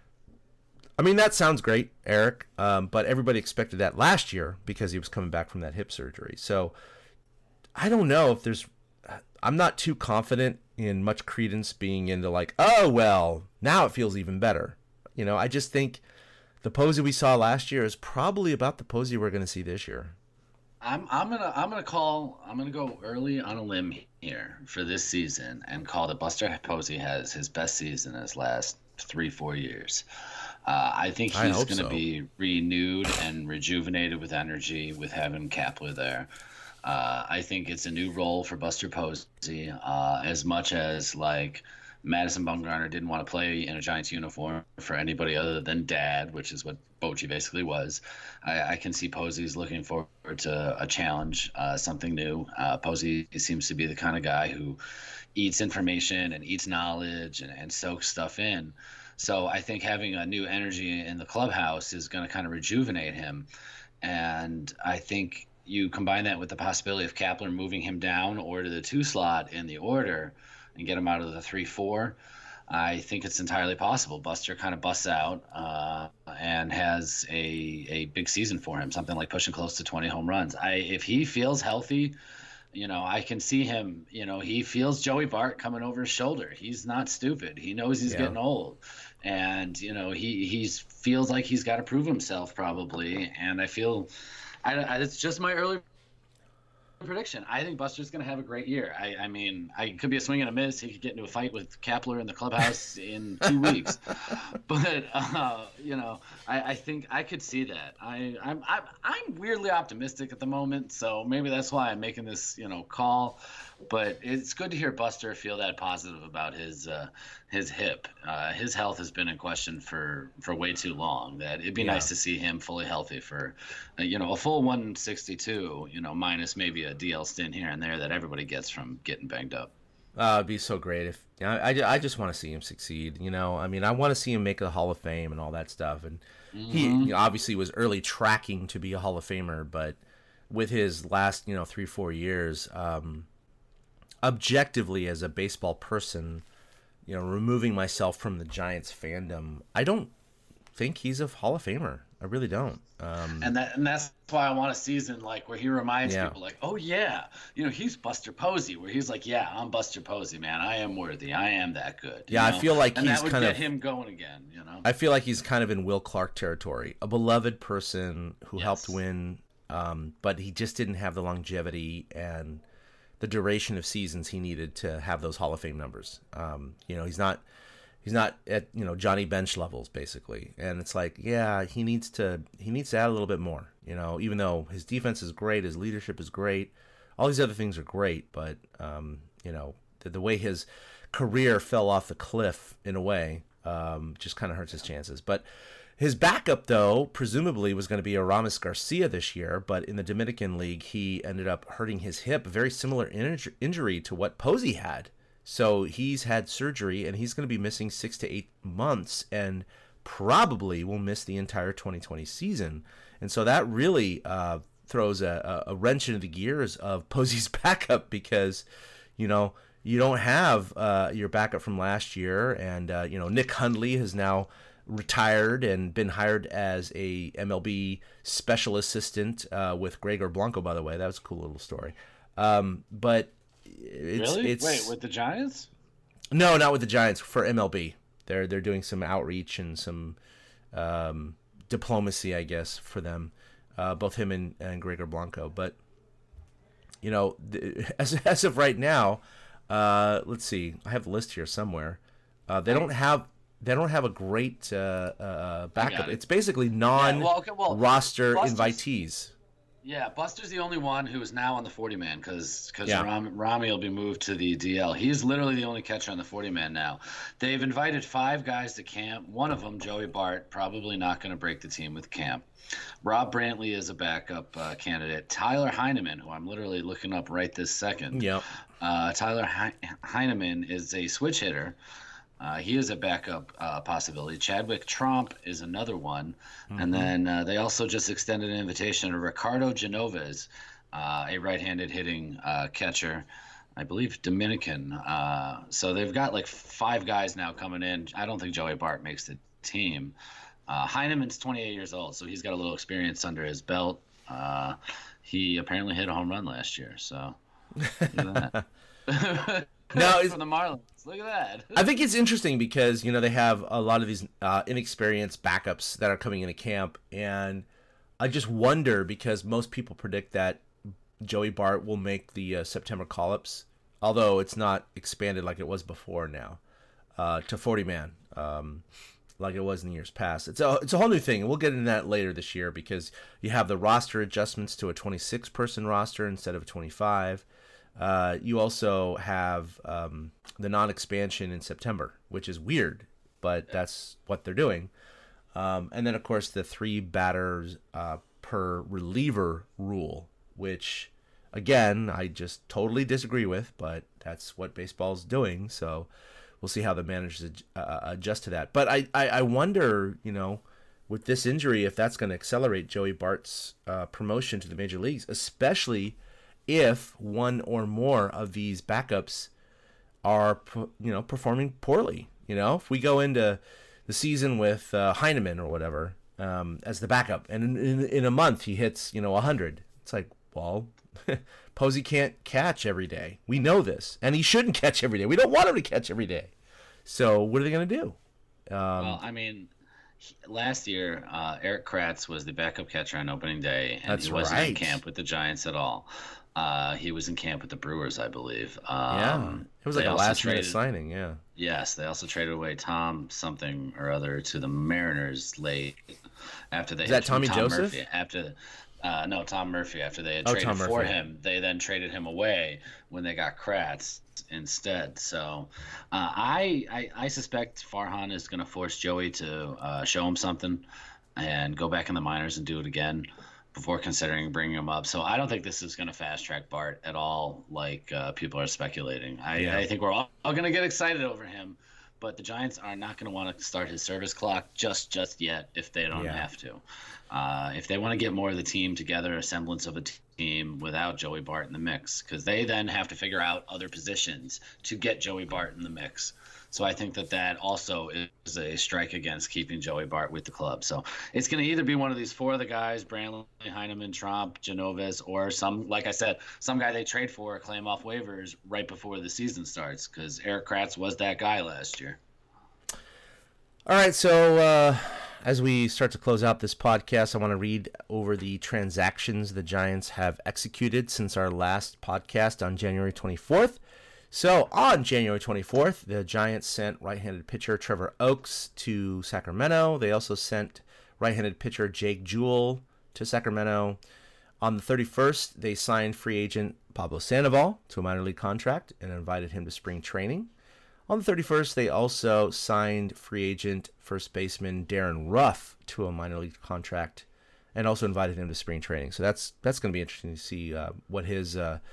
Speaker 4: I mean, that sounds great, Eric, but everybody expected that last year because he was coming back from that hip surgery. So I don't know if I'm not too confident in much credence being into like, oh, well, now it feels even better. I just think the Posey we saw last year is probably about the Posey we're going to see this year.
Speaker 5: I'm gonna go early on a limb here for this season and call that Buster Posey has his best season in his last 3-4 years. I think he's going to be renewed and rejuvenated with energy with having Kapler there. I think it's a new role for Buster Posey, as much as like Madison Bumgarner didn't want to play in a Giants uniform for anybody other than Dad, which is what Bochy basically was. I can see Posey's looking forward to a challenge, something new. Posey seems to be the kind of guy who eats information and eats knowledge and soaks stuff in. So I think having a new energy in the clubhouse is going to kind of rejuvenate him. And I think you combine that with the possibility of Kapler moving him down or to the 2 slot in the order and get him out of the 3-4. I think it's entirely possible. Buster kind of busts out and has a big season for him, something like pushing close to 20 home runs. If he feels healthy, I can see him, he feels Joey Bart coming over his shoulder. He's not stupid. He knows he's getting old. And, he feels like he's got to prove himself probably. And I feel it's just my early prediction. I think Buster's going to have a great year. I mean, I could be a swing and a miss. He could get into a fight with Kapler in the clubhouse in 2 weeks. But I think I could see that. I'm weirdly optimistic at the moment, so maybe that's why I'm making this call. But it's good to hear Buster feel that positive about his hip. His health has been in question for way too long. That it'd be nice to see him fully healthy for a full 162. Minus maybe a DL stint here and there that everybody gets from getting banged up.
Speaker 4: It'd be so great if I just want to see him succeed. I mean, I want to see him make a Hall of Fame and all that stuff. And he obviously was early tracking to be a Hall of Famer, but with his last 3-4 years. Objectively, as a baseball person, removing myself from the Giants fandom, I don't think he's a Hall of Famer. I really don't.
Speaker 5: And that's why I want a season like where he reminds people like, oh yeah, he's Buster Posey, where he's like, yeah, I'm Buster Posey, man. I am worthy. I am that good.
Speaker 4: Yeah, I feel like he's
Speaker 5: that would
Speaker 4: kind
Speaker 5: get
Speaker 4: of
Speaker 5: him going again.
Speaker 4: I feel like he's kind of in Will Clark territory, a beloved person who helped win, but he just didn't have the longevity and the duration of seasons he needed to have those Hall of Fame numbers. He's not at Johnny Bench levels basically, and it's like he needs to add a little bit more. Even though his defense is great, his leadership is great, all these other things are great, but the way his career fell off the cliff in a way just kind of hurts his chances. But his backup, though, presumably was going to be Aramis Garcia this year, but in the Dominican League, he ended up hurting his hip, a very similar injury to what Posey had. So he's had surgery, and he's going to be missing 6 to 8 months, and probably will miss the entire 2020 season. And so that really throws a wrench into the gears of Posey's backup because, you don't have your backup from last year, and Nick Hundley has now retired and been hired as a MLB special assistant with Gregor Blanco, by the way. That was a cool little story. But it's
Speaker 5: Wait, with the Giants?
Speaker 4: No, not with the Giants, for MLB. They're doing some outreach and some diplomacy, I guess, for them, both him and Gregor Blanco. But as of right now, let's see. I have the list here somewhere. They don't have a great backup. It's basically non-roster invitees.
Speaker 5: Yeah, Buster's the only one who is now on the 40-man because Rami will be moved to the DL. He's literally the only catcher on the 40-man now. They've invited 5 guys to camp. One of them, Joey Bart, probably not going to break the team with camp. Rob Brantley is a backup candidate. Tyler Heineman, who I'm literally looking up right this second.
Speaker 4: Yep.
Speaker 5: Tyler Heineman is a switch hitter. He is a backup possibility. Chadwick Tromp is another one. Mm-hmm. And then they also just extended an invitation to Ricardo Genovez, a right-handed hitting catcher, I believe Dominican. So they've got like 5 guys now coming in. I don't think Joey Bart makes the team. Heineman's 28 years old, so he's got a little experience under his belt. He apparently hit a home run last year, so look at that. No, from the Marlins. Look at that.
Speaker 4: I think it's interesting because they have a lot of these inexperienced backups that are coming into camp, and I just wonder because most people predict that Joey Bart will make the September call-ups, although it's not expanded like it was before now to 40-man like it was in years past. It's a whole new thing, and we'll get into that later this year because you have the roster adjustments to a 26-person roster instead of 25. You also have the non-expansion in September, which is weird, but that's what they're doing. And then, of course, the 3 batters per reliever rule, which, again, I just totally disagree with, but that's what baseball's doing. So we'll see how the managers adjust to that. But I wonder, with this injury, if that's going to accelerate Joey Bart's promotion to the major leagues, especially if one or more of these backups are, performing poorly. If we go into the season with Heineman or whatever as the backup, and in a month he hits, 100, it's like, well, Posey can't catch every day. We know this, and he shouldn't catch every day. We don't want him to catch every day. So what are they going to do?
Speaker 5: Well, I mean, last year, Eric Kratz was the backup catcher on opening day, and he wasn't in camp with the Giants at all. He was in camp with the Brewers, I believe.
Speaker 4: It was like a last-minute signing, yeah.
Speaker 5: Yes, they also traded away Tom something or other to the Mariners late after they.
Speaker 4: Is that Tommy Joseph?
Speaker 5: Murphy, no, Tom Murphy. After they had traded for him, they then traded him away when they got Kratz instead. So I suspect Farhan is going to force Joey to show him something and go back in the minors and do it again before considering bringing him up. So I don't think this is going to fast track Bart at all, like people are speculating. I think we're all going to get excited over him, but the Giants are not going to want to start his service clock just yet if they don't have to. If they want to get more of the team together, a semblance of a team without Joey Bart in the mix, because they then have to figure out other positions to get Joey Bart in the mix. So I think that also is a strike against keeping Joey Bart with the club. So it's going to either be one of these 4 other guys, Brantley, Heineman, Tromp, Genovez, or some, like I said, some guy they trade for or claim off waivers right before the season starts, because Eric Kratz was that guy last year.
Speaker 4: All right, so as we start to close out this podcast, I want to read over the transactions the Giants have executed since our last podcast on January 24th. So on January 24th, the Giants sent right-handed pitcher Trevor Oakes to Sacramento. They also sent right-handed pitcher Jake Jewell to Sacramento. On the 31st, they signed free agent Pablo Sandoval to a minor league contract and invited him to spring training. On the 31st, they also signed free agent first baseman Darren Ruff to a minor league contract and also invited him to spring training. So that's going to be interesting to see what his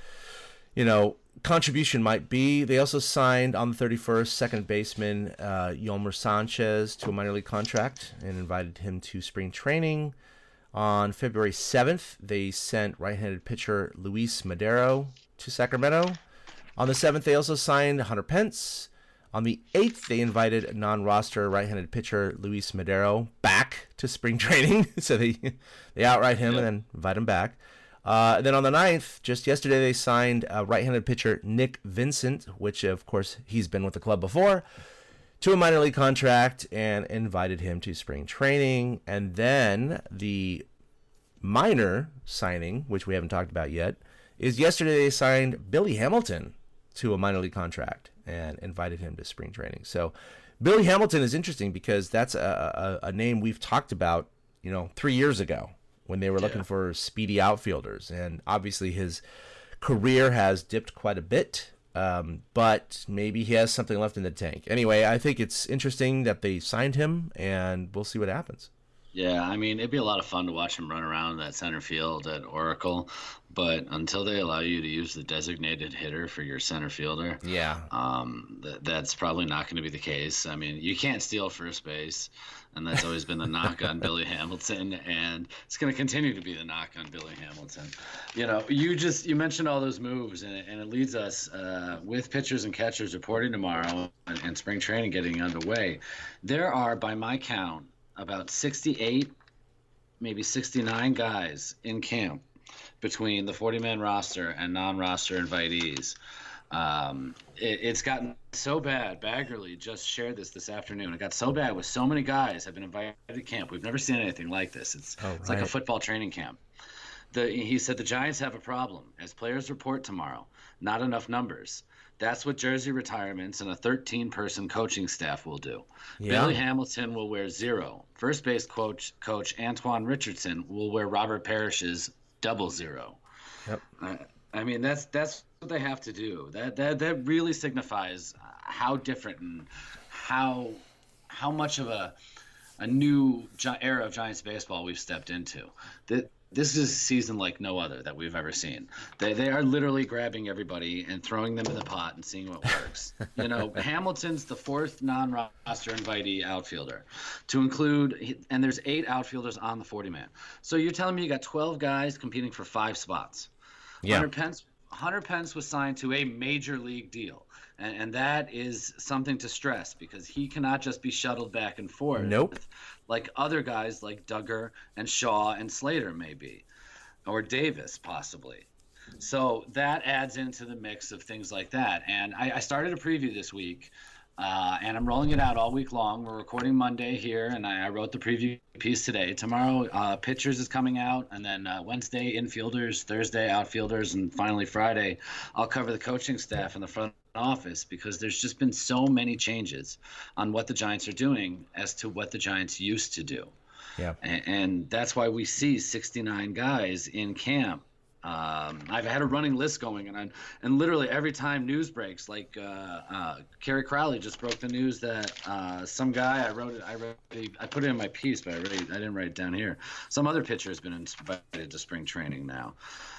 Speaker 4: contribution might be. They also signed on the 31st second baseman Yolmer Sanchez to a minor league contract and invited him to spring training. On February 7th, they sent right-handed pitcher Luis Madero to Sacramento. On the 7th, they also signed Hunter Pence. On the 8th, they invited non-roster right-handed pitcher Luis Madero back to spring training. So they outright him and then invite him back. Then on the 9th, just yesterday, they signed right-handed pitcher Nick Vincent, which, of course, he's been with the club before, to a minor league contract and invited him to spring training. And then the minor signing, which we haven't talked about yet, is yesterday they signed Billy Hamilton to a minor league contract and invited him to spring training. So Billy Hamilton is interesting because that's a name we've talked about, 3 years ago when they were looking for speedy outfielders. And obviously his career has dipped quite a bit, but maybe he has something left in the tank. Anyway, I think it's interesting that they signed him, and we'll see what happens.
Speaker 5: Yeah, I mean, it'd be a lot of fun to watch him run around that center field at Oracle, but until they allow you to use the designated hitter for your center fielder, that's probably not going to be the case. I mean, you can't steal first base, and that's always been the knock on Billy Hamilton, and it's going to continue to be the knock on Billy Hamilton. You mentioned all those moves, and it leads us with pitchers and catchers reporting tomorrow and spring training getting underway. There are, by my count, about 68, maybe 69 guys in camp between the 40-man roster and non-roster invitees. It's gotten so bad. Baggerly just shared this afternoon. It got so bad with so many guys have been invited to camp. We've never seen anything like this. It's like a football training camp. He said the Giants have a problem. As players report tomorrow, not enough numbers. That's what jersey retirements and a 13-person coaching staff will do. Yeah. Billy Hamilton will wear 0. First base coach Antoine Richardson will wear Robert Parrish's 00. Yep. I mean, that's what they have to do. That really signifies how different and how much of a new era of Giants baseball we've stepped into. This is a season like no other that we've ever seen. They are literally grabbing everybody and throwing them in the pot and seeing what works. Hamilton's the 4th non-roster invitee outfielder to include, and there's 8 outfielders on the 40-man. So you're telling me you got 12 guys competing for 5 spots. Yeah. Hunter Pence was signed to a major league deal. And that is something to stress because he cannot just be shuttled back and forth.
Speaker 4: Nope.
Speaker 5: Like other guys like Duggar and Shaw and Slater maybe, or Davis possibly. So that adds into the mix of things like that. And I started a preview this week, and I'm rolling it out all week long. We're recording Monday here, and I wrote the preview piece today. Tomorrow, pitchers is coming out, and then Wednesday, infielders, Thursday, outfielders, and finally Friday, I'll cover the coaching staff in the front office because there's just been so many changes on what the Giants are doing as to what the Giants used to do. Yeah. And that's why we see 69 guys in camp. I've had a running list going, and literally every time news breaks, like Kerry Crowley just broke the news that some guy I put it in my piece, but I didn't write it down here. Some other pitcher has been invited to spring training now.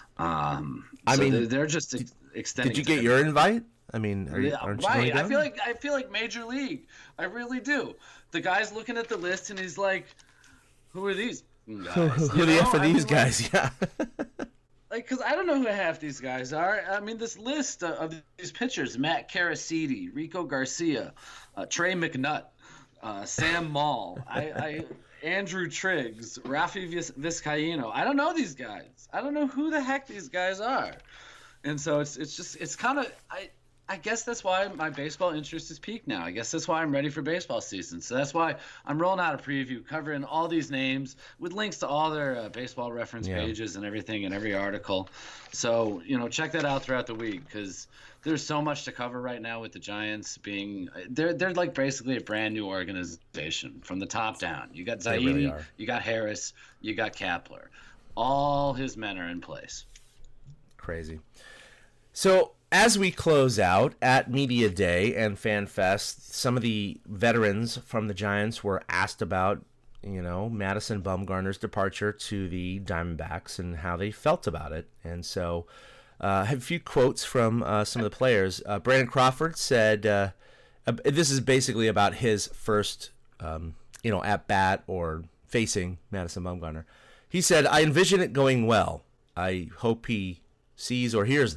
Speaker 5: They're just extending.
Speaker 4: Did you get your invite? I mean, aren't you going down?
Speaker 5: I feel like Major League. I really do. The guy's looking at the list and he's like, "Who are these guys?
Speaker 4: Who the F are these guys?" Yeah.
Speaker 5: Because I don't know who half these guys are. I mean, this list of these pitchers: Matt Caracidi, Rico Garcia, Trey McNutt, Sam Maul, Andrew Triggs, Rafi Vizcaíno. I don't know these guys. I don't know who the heck these guys are. And so it's kind of I guess that's why my baseball interest is peaked now. I guess that's why I'm ready for baseball season. So that's why I'm rolling out a preview covering all these names with links to all their baseball reference pages and everything in every article. So, check that out throughout the week because there's so much to cover right now with the Giants being they're like basically a brand new organization from the top down. You got Zaidi, really you got Harris, you got Kapler. All his men are in place.
Speaker 4: Crazy. So as we close out at Media Day and Fan Fest, some of the veterans from the Giants were asked about, Madison Bumgarner's departure to the Diamondbacks and how they felt about it. And so I have a few quotes from some of the players. Brandon Crawford said, this is basically about his first, at bat or facing Madison Bumgarner. He said, "I envision it going well. I hope he sees or hears that."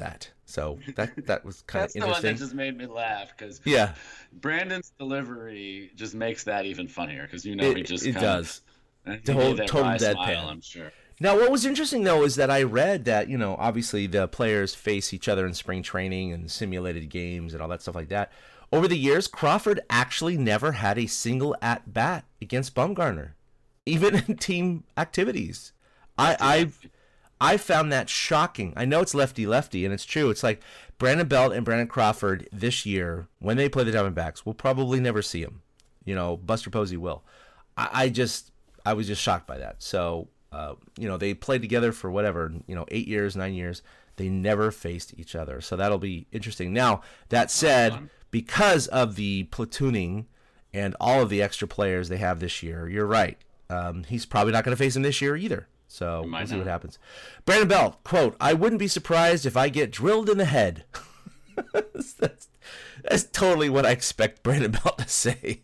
Speaker 4: So that was kind of
Speaker 5: That's the one that
Speaker 4: interesting.
Speaker 5: just made me laugh because
Speaker 4: Yeah,
Speaker 5: Brandon's delivery just makes that even funnier because he just
Speaker 4: it
Speaker 5: kind
Speaker 4: does.
Speaker 5: of
Speaker 4: The whole total
Speaker 5: wry
Speaker 4: deadpan.
Speaker 5: smile, I'm sure.
Speaker 4: Now, what was interesting, though, is that I read that, obviously the players face each other in spring training and simulated games and all that stuff like that. Over the years, Crawford actually never had a single at-bat against Bumgarner, even in team activities. I found that shocking. I know it's lefty-lefty, and it's true. It's like Brandon Belt and Brandon Crawford this year, when they play the Diamondbacks, we'll probably never see them. Buster Posey will. I was just shocked by that. So... they played together for 8 years, 9 years. They never faced each other. So that'll be interesting. Now, that said, because of the platooning and all of the extra players they have this year, you're right. He's probably not going to face him this year either. So we'll see what happens. Brandon Belt, quote, "I wouldn't be surprised if I get drilled in the head." That's totally what I expect Brandon Belt to say.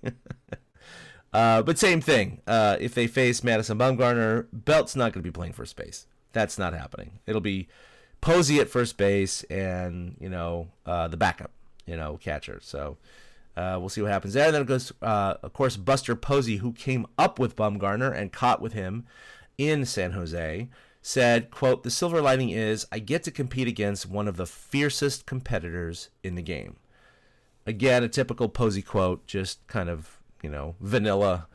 Speaker 4: But same thing. If they face Madison Bumgarner, Belt's not going to be playing first base. That's not happening. It'll be Posey at first base and, the backup, catcher. So we'll see what happens there. And then it goes, of course, Buster Posey, who came up with Bumgarner and caught with him in San Jose, said, quote, "The silver lining is I get to compete against one of the fiercest competitors in the game." Again, a typical Posey quote, just kind of, vanilla.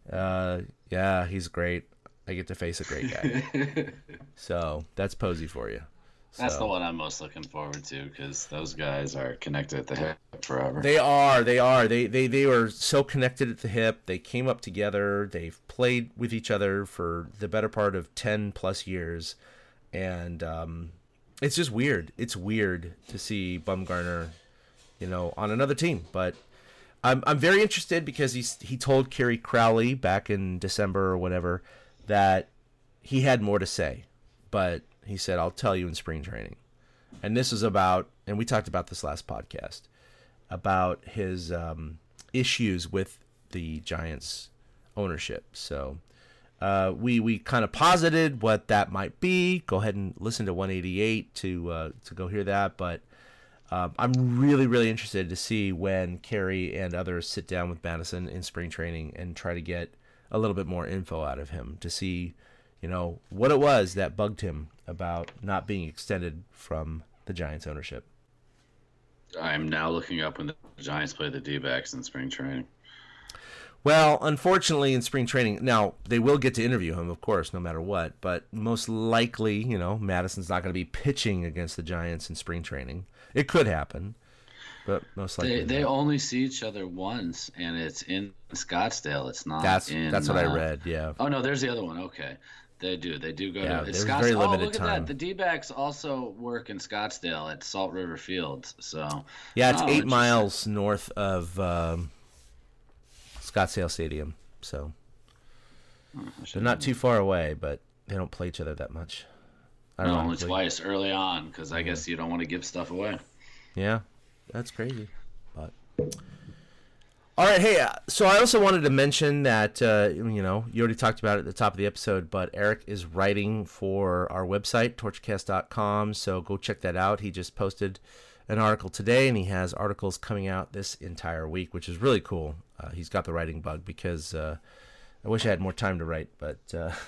Speaker 4: Yeah, he's great. I get to face a great guy. So that's Posey for you.
Speaker 5: That's
Speaker 4: So,
Speaker 5: the one I'm most looking forward to because those guys are connected at the hip forever.
Speaker 4: They are. They were so connected at the hip. They came up together. They've played with each other for the better part of 10 plus years. And it's just weird. It's weird to see Bumgarner, on another team. But I'm very interested because he told Kerry Crowley back in December or whatever that he had more to say. But he said, "I'll tell you in spring training." And this is about, and we talked about this last podcast, about his issues with the Giants ownership. So we kind of posited what that might be. Go ahead and listen to 188 to go hear that. But I'm really, really interested to see when Kerry and others sit down with Madison in spring training and try to get a little bit more info out of him to see, what it was that bugged him about not being extended from the Giants ownership.
Speaker 5: I'm now looking up when the Giants play the D-backs in spring training.
Speaker 4: Well, unfortunately, in spring training, now they will get to interview him, of course, no matter what. But most likely, Madison's not going to be pitching against the Giants in spring training. It could happen, but most likely
Speaker 5: They
Speaker 4: not.
Speaker 5: only see each other once, and it's in Scottsdale. It's not.
Speaker 4: That's
Speaker 5: in,
Speaker 4: what I read. Yeah.
Speaker 5: Oh no, there's the other one. Okay, they do go
Speaker 4: Yeah,
Speaker 5: to
Speaker 4: there's
Speaker 5: Scottsdale.
Speaker 4: very limited
Speaker 5: look
Speaker 4: time.
Speaker 5: at that. The D-backs also work in Scottsdale at Salt River Fields. So
Speaker 4: Yeah, it's 8
Speaker 5: interesting.
Speaker 4: miles north of Scottsdale Stadium, so they're not too far away, but they don't play each other that much.
Speaker 5: No, only
Speaker 4: ironically.
Speaker 5: twice early on because I guess you don't want to give stuff away.
Speaker 4: Yeah, that's crazy. But all right, hey. So I also wanted to mention that you already talked about it at the top of the episode, but Eric is writing for our website torchcast.com. So go check that out. He just posted an article today, and he has articles coming out this entire week, which is really cool. He's got the writing bug because I wish I had more time to write, but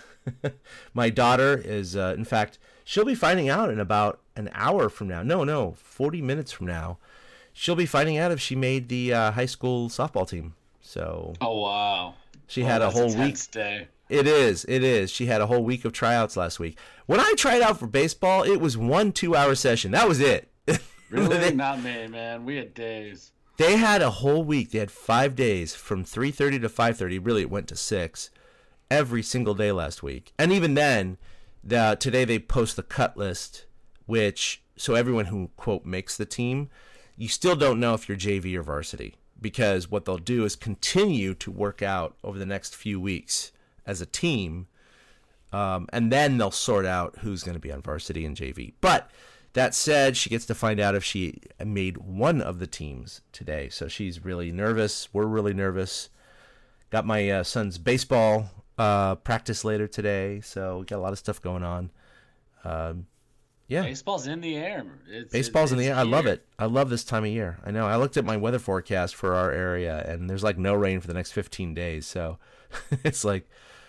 Speaker 4: my daughter is, in fact, she'll be finding out in about an hour from now. No, 40 minutes from now. She'll be finding out if she made the high school softball team. So
Speaker 5: Oh wow!
Speaker 4: she had a
Speaker 5: That's
Speaker 4: whole week.
Speaker 5: tense day.
Speaker 4: It is. She had a whole week of tryouts last week. When I tried out for baseball, it was 1 2-hour session. That was it.
Speaker 5: Really? Not me, man. We had days.
Speaker 4: They had a whole week. They had 5 days from 3:30 to 5:30. Really, it went to 6 every single day last week. And even then, today they post the cut list, so everyone who, quote, makes the team, you still don't know if you're JV or varsity, because what they'll do is continue to work out over the next few weeks as a team, and then they'll sort out who's going to be on varsity and JV. But that said, she gets to find out if she made one of the teams today. So she's really nervous. We're really nervous. Got my son's baseball practice later today. So we got a lot of stuff going on. Yeah.
Speaker 5: Baseball's in the air.
Speaker 4: Baseball's in the
Speaker 5: it's
Speaker 4: air. I love
Speaker 5: here.
Speaker 4: it. I love this time of year. I know. I looked at my weather forecast for our area, and there's like no rain for the next 15 days. So it's like,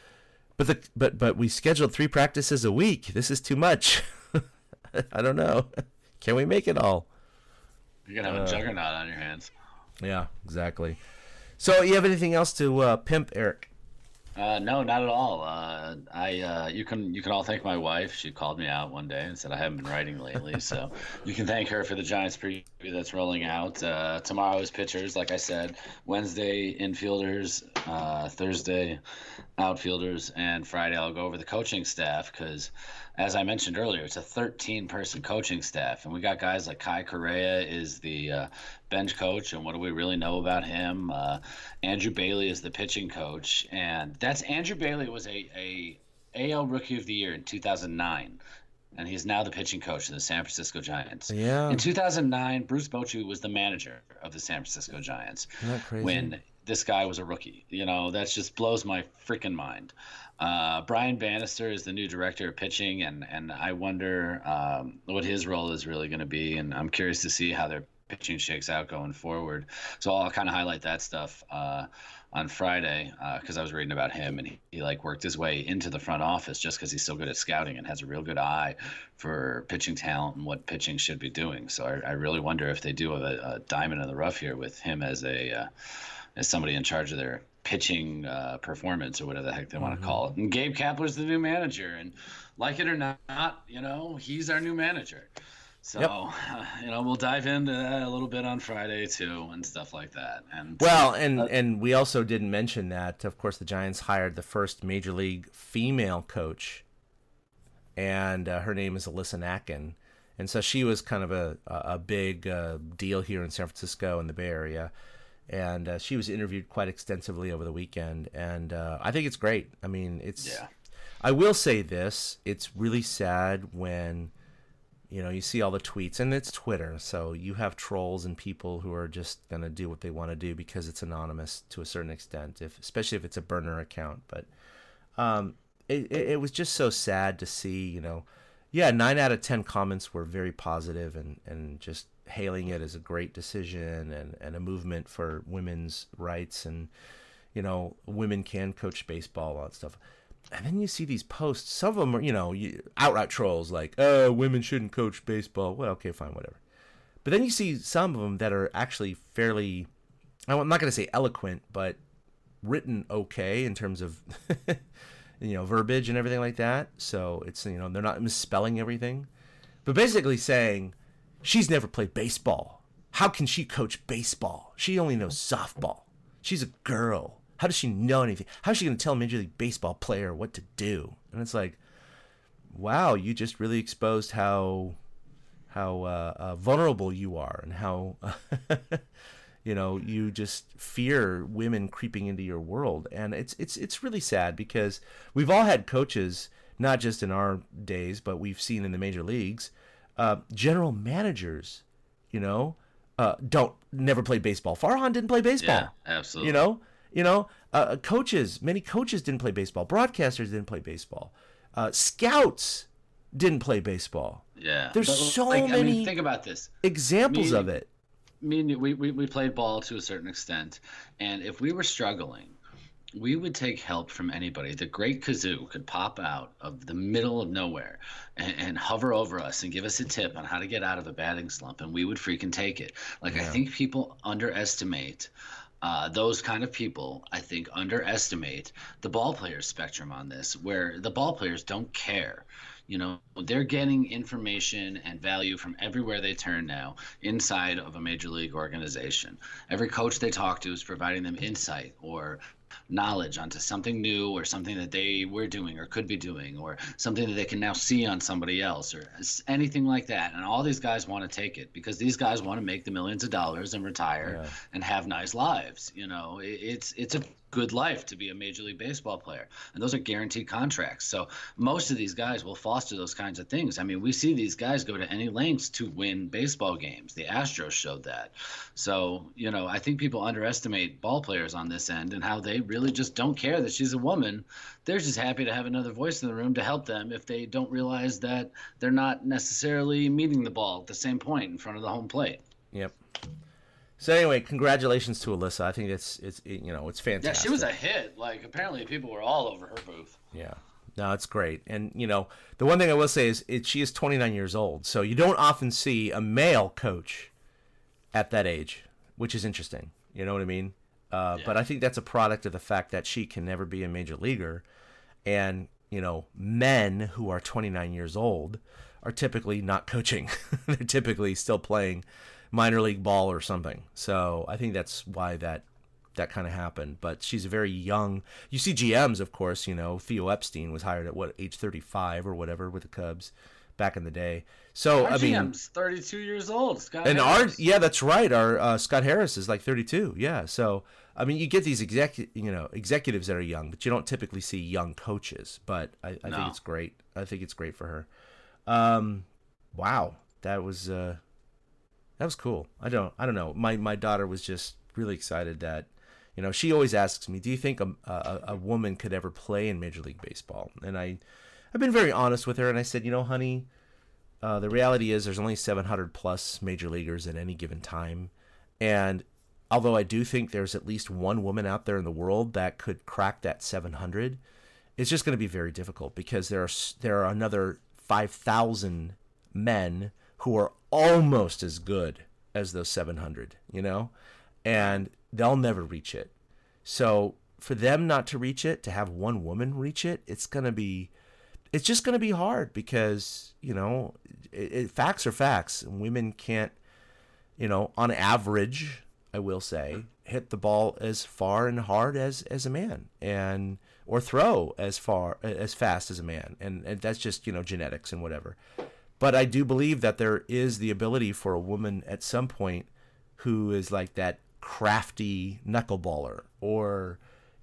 Speaker 4: but we scheduled 3 practices a week. This is too much. I don't know. Can we make it all?
Speaker 5: You're going to have a juggernaut on your hands.
Speaker 4: Yeah, exactly. So you have anything else to pimp, Eric?
Speaker 5: No, not at all. You can all thank my wife. She called me out one day and said I haven't been writing lately, so you can thank her for the Giants preview that's rolling out. Tomorrow is pitchers, like I said. Wednesday infielders, Thursday outfielders, and Friday I'll go over the coaching staff because, as I mentioned earlier, it's a 13-person coaching staff, and we got guys like Kai Correa is the bench coach, and what do we really know about him? Andrew Bailey is the pitching coach, and that's Andrew Bailey was a AL Rookie of the Year in 2009, and he's now the pitching coach of the San Francisco Giants.
Speaker 4: Yeah.
Speaker 5: In 2009, Bruce Bochy was the manager of the San Francisco Giants.
Speaker 4: Isn't that crazy?
Speaker 5: When this guy was a rookie. That just blows my freaking mind. Brian Bannister is the new director of pitching, and I wonder what his role is really going to be, and I'm curious to see how their pitching shakes out going forward. So I'll kind of highlight that stuff on Friday because I was reading about him, and he like worked his way into the front office just because he's so good at scouting and has a real good eye for pitching talent and what pitching should be doing. So I really wonder if they do a diamond in the rough here with him as somebody in charge of their pitching performance or whatever the heck they want to call it. And Gabe Kapler's the new manager, and like it or not, he's our new manager. So, we'll dive into that a little bit on Friday too and stuff like that. And
Speaker 4: Well, and we also didn't mention that, of course, the Giants hired the first Major League female coach, and her name is Alyssa Nacken. And so she was kind of a big deal here in San Francisco and the Bay Area. And she was interviewed quite extensively over the weekend, and I think it's great. I mean, I will say this: it's really sad when, you see all the tweets, and it's Twitter, so you have trolls and people who are just gonna do what they want to do because it's anonymous to a certain extent, especially if it's a burner account. But it was just so sad to see, 9 out of 10 comments were very positive and just hailing it as a great decision and a movement for women's rights, and women can coach baseball, all that stuff. And then you see these posts, some of them are outright trolls like, oh, women shouldn't coach baseball. Well, okay, fine, whatever. But then you see some of them that are actually fairly, I'm not going to say eloquent, but written okay in terms of verbiage and everything like that. So it's they're not misspelling everything, but basically saying, she's never played baseball. How can she coach baseball? She only knows softball. She's a girl. How does she know anything? How is she going to tell a Major League Baseball player what to do? And it's like, wow, you just really exposed how vulnerable you are, and how you just fear women creeping into your world. And it's really sad because we've all had coaches, not just in our days, but we've seen in the major leagues. General managers, never played baseball. Farhan didn't play baseball.
Speaker 5: Yeah, absolutely.
Speaker 4: Coaches, many coaches didn't play baseball. Broadcasters didn't play baseball. Scouts didn't play baseball.
Speaker 5: Yeah,
Speaker 4: there's many.
Speaker 5: Think about this.
Speaker 4: Examples of it.
Speaker 5: We played ball to a certain extent, and if we were struggling, we would take help from anybody. The great kazoo could pop out of the middle of nowhere and hover over us and give us a tip on how to get out of a batting slump, and we would freaking take it. I think people underestimate those kind of people. I think underestimate the ball players spectrum on this, where the ball players don't care. They're getting information and value from everywhere they turn now inside of a major league organization. Every coach they talk to is providing them insight or knowledge onto something new, or something that they were doing or could be doing, or something that they can now see on somebody else, or anything like that. And all these guys want to take it because these guys want to make the millions of dollars and retire and have nice lives. It's a good life to be a Major League Baseball player. And those are guaranteed contracts. So most of these guys will foster those kinds of things. I mean, we see these guys go to any lengths to win baseball games. The Astros showed that. So, I think people underestimate ball players on this end and how they really just don't care that she's a woman. They're just happy to have another voice in the room to help them if they don't realize that they're not necessarily meeting the ball at the same point in front of the home plate.
Speaker 4: Yep. So anyway, congratulations to Alyssa. I think it's fantastic.
Speaker 5: Yeah, she was a hit. Like, apparently people were all over her booth.
Speaker 4: Yeah. No, it's great. And, the one thing I will say is she is 29 years old. So you don't often see a male coach at that age, which is interesting. You know what I mean? But I think that's a product of the fact that she can never be a major leaguer. And, men who are 29 years old are typically not coaching. They're typically still playing minor league ball or something. So I think that's why that kind of happened. But she's a very young. You see GMs, of course. Theo Epstein was hired at age 35 or whatever with the Cubs back in the day. So
Speaker 5: our GM's 32 years old. Scott
Speaker 4: and
Speaker 5: Harris.
Speaker 4: That's right. Our Scott Harris is like 32. Yeah. So I mean, you get these executives that are young, but you don't typically see young coaches. But I think it's great. I think it's great for her. Wow, that was cool. I don't know. My daughter was just really excited that, she always asks me, do you think a woman could ever play in Major League Baseball? And I've been very honest with her, and I said, honey, the reality is there's only 700 plus major leaguers at any given time. And although I do think there's at least one woman out there in the world that could crack that 700, it's just going to be very difficult because there are another 5,000 men who are almost as good as those 700, and they'll never reach it. So for them not to reach it, to have one woman reach it, it's just going to be hard because, facts are facts. Women can't, on average, I will say, hit the ball as far and hard as a man or throw as fast as a man. And that's just, genetics and whatever. But I do believe that there is the ability for a woman at some point who is like that crafty knuckleballer or,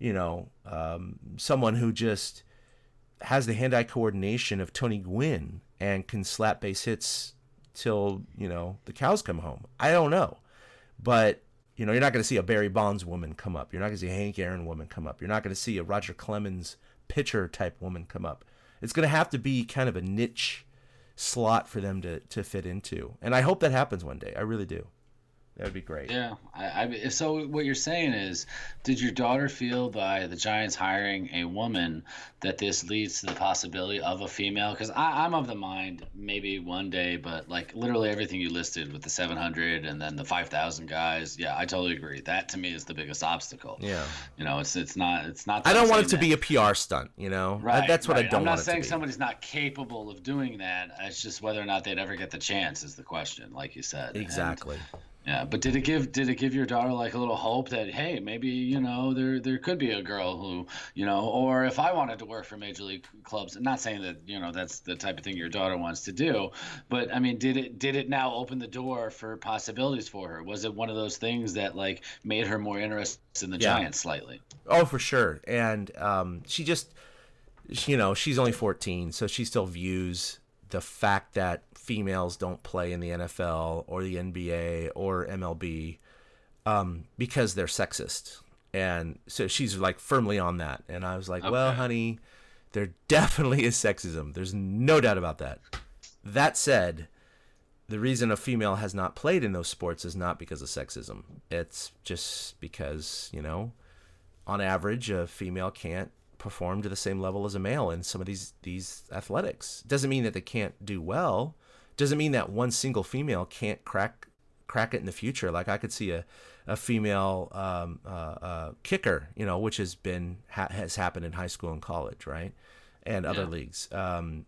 Speaker 4: someone who just has the hand-eye coordination of Tony Gwynn and can slap base hits till, the cows come home. I don't know. But, you're not going to see a Barry Bonds woman come up. You're not going to see a Hank Aaron woman come up. You're not going to see a Roger Clemens pitcher type woman come up. It's going to have to be kind of a niche slot for them to fit into. And I hope that happens one day. I really do. That would be great.
Speaker 5: Yeah. So what you're saying is, did your daughter feel by the Giants hiring a woman that this leads to the possibility of a female? Because I'm of the mind maybe one day, but like literally everything you listed with the 700 and then the 5,000 guys. Yeah, I totally agree. That to me is the biggest obstacle.
Speaker 4: Yeah.
Speaker 5: It's not.
Speaker 4: I don't want it to be a PR stunt.
Speaker 5: Right.
Speaker 4: That's what I don't want it to be.
Speaker 5: I'm not saying somebody's not capable of doing that. It's just whether or not they'd ever get the chance is the question, like you said.
Speaker 4: Exactly.
Speaker 5: Yeah, but did it give your daughter like a little hope that, hey, maybe there could be a girl who or if I wanted to work for major league clubs, not saying that that's the type of thing your daughter wants to do, but I mean, did it now open the door for possibilities for her? Was it one of those things that like made her more interested in the Giants slightly?
Speaker 4: Oh, for sure. And she just she's only 14, so she still views the fact that females don't play in the NFL or the NBA or MLB because they're sexist. And so she's like firmly on that. And I was like, okay. Well, honey, there definitely is sexism. There's no doubt about that. That said, the reason a female has not played in those sports is not because of sexism. It's just because, on average, a female can't perform to the same level as a male in some of these athletics. Doesn't mean that they can't do well. Doesn't mean that one single female can't crack it in the future. Like I could see a female kicker, which has happened in high school and college, right, and other leagues. The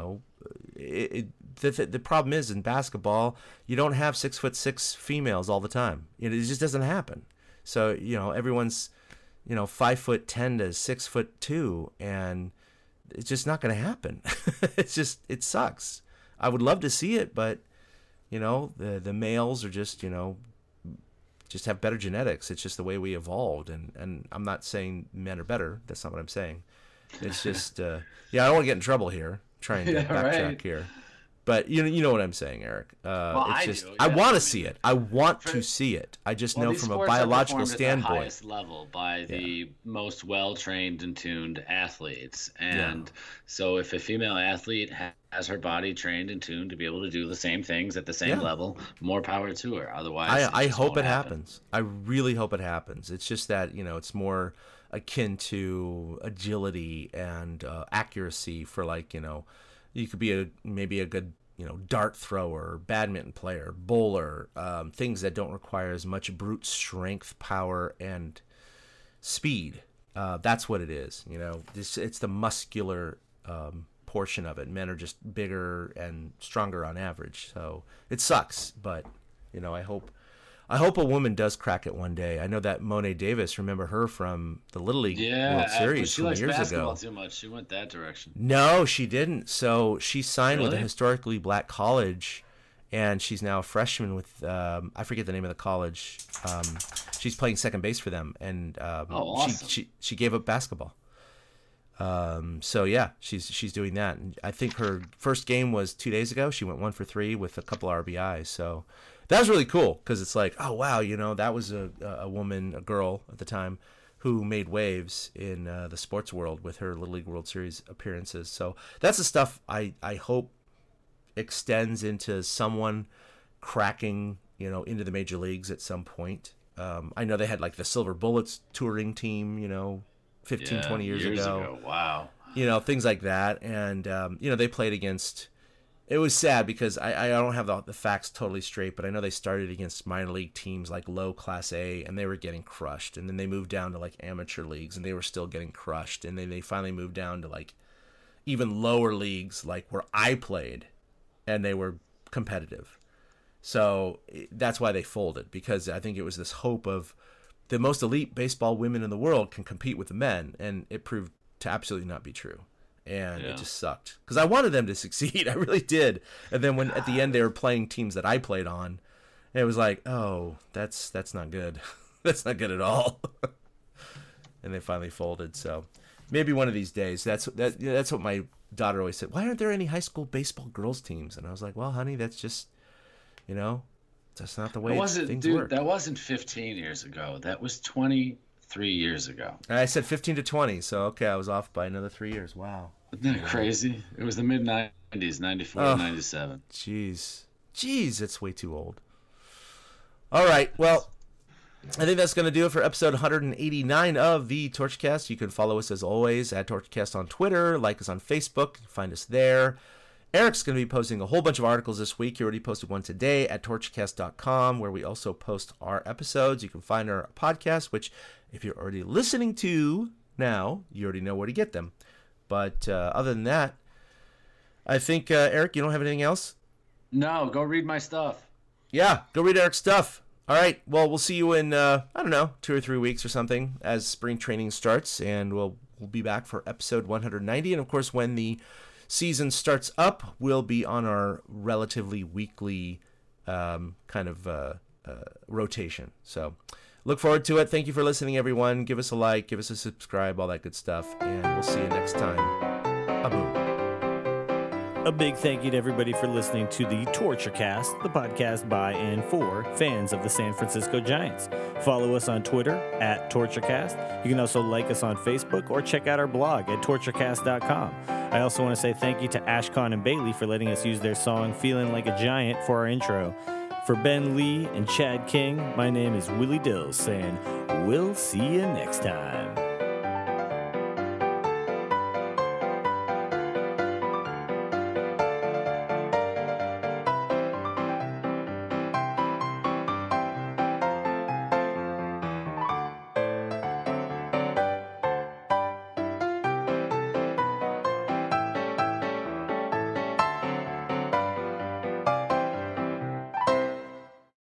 Speaker 4: problem is in basketball, you don't have 6'6" females all the time. It just doesn't happen. So everyone's 5'10" to 6'2", and it's just not going to happen. It sucks. I would love to see it, but the males are just just have better genetics. It's just the way we evolved. And I'm not saying men are better. That's not what I'm saying. It's just, I don't want to get in trouble here. Trying to backtrack here. But you know what I'm saying, Eric.
Speaker 5: I do.
Speaker 4: I want to see it. I want to see it. I just know from a biological standpoint.
Speaker 5: At the highest level by the most well-trained and tuned athletes, and so if a female athlete has her body trained and tuned to be able to do the same things at the same level, more power to her. Otherwise,
Speaker 4: I hope it happens. I really hope it happens. It's just that it's more akin to agility and accuracy for you could be maybe a good dart thrower, badminton player, bowler, things that don't require as much brute strength, power, and speed. That's what it is. It's the muscular portion of it. Men are just bigger and stronger on average, so it sucks. But I hope a woman does crack it one day. I know that Monet Davis, remember her from the Little League World Series
Speaker 5: she
Speaker 4: 20
Speaker 5: likes
Speaker 4: years
Speaker 5: basketball
Speaker 4: ago.
Speaker 5: too much. She went that direction.
Speaker 4: No, she didn't. So she signed with a
Speaker 5: Really?
Speaker 4: historically black college, and she's now a freshman with I forget the name of the college. She's playing second base for them, and
Speaker 5: awesome.
Speaker 4: she gave up basketball. So yeah, she's doing that. And I think her first game was 2 days ago. She went 1 for 3 with a couple RBIs. So that was really cool because it's like, oh wow, that was a girl at the time who made waves in the sports world with her Little League World Series appearances. So that's the stuff I hope extends into someone cracking into the major leagues at some point. I know they had like the Silver Bullets touring team 15, 20 years ago.
Speaker 5: Wow.
Speaker 4: Things like that. And, they played against, it was sad because I don't have the facts totally straight, but I know they started against minor league teams like low Class A, and they were getting crushed. And then they moved down to like amateur leagues, and they were still getting crushed. And then they finally moved down to like even lower leagues, like where I played, and they were competitive. So that's why they folded, because I think it was this hope of the most elite baseball women in the world can compete with the men, and it proved to absolutely not be true. And it just sucked because I wanted them to succeed. I really did. And then when at the end they were playing teams that I played on, it was like, oh, that's not good. That's not good at all. And they finally folded. So maybe one of these days. That's what my daughter always said. Why aren't there any high school baseball girls teams? And I was like, well, honey, that's just, that's not the way things work.
Speaker 5: That wasn't 15 years ago. That was 23 years ago.
Speaker 4: And I said 15 to 20, so okay, I was off by another 3 years. Wow.
Speaker 5: Isn't that crazy? It was the mid-90s, 94 to 97.
Speaker 4: Jeez, that's way too old. All right, well, I think that's going to do it for episode 189 of the Torchcast. You can follow us, as always, at Torchcast on Twitter, like us on Facebook, find us there. Eric's going to be posting a whole bunch of articles this week. He already posted one today at torchcast.com, where we also post our episodes. You can find our podcast, which if you're already listening to now, you already know where to get them. But other than that, I think, Eric, you don't have anything else?
Speaker 5: No, go read my stuff.
Speaker 4: Yeah, go read Eric's stuff. All right, well, we'll see you in, 2 or 3 weeks or something as spring training starts, and we'll be back for episode 190. And, of course, when the season starts up, we'll be on our relatively weekly rotation. So look forward to it. Thank you for listening, everyone. Give us a like, give us a subscribe, all that good stuff, and we'll see you next time. Aboom.
Speaker 6: A big thank you to everybody for listening to the Torturecast, the podcast by and for fans of the San Francisco Giants. Follow us on Twitter at Torturecast. You can also like us on Facebook or check out our blog at torturecast.com. I also want to say thank you to Ashcon and Bailey for letting us use their song Feeling Like a Giant for our intro. For Ben Lee and Chad King, my name is Willie Dills saying, we'll see you next time.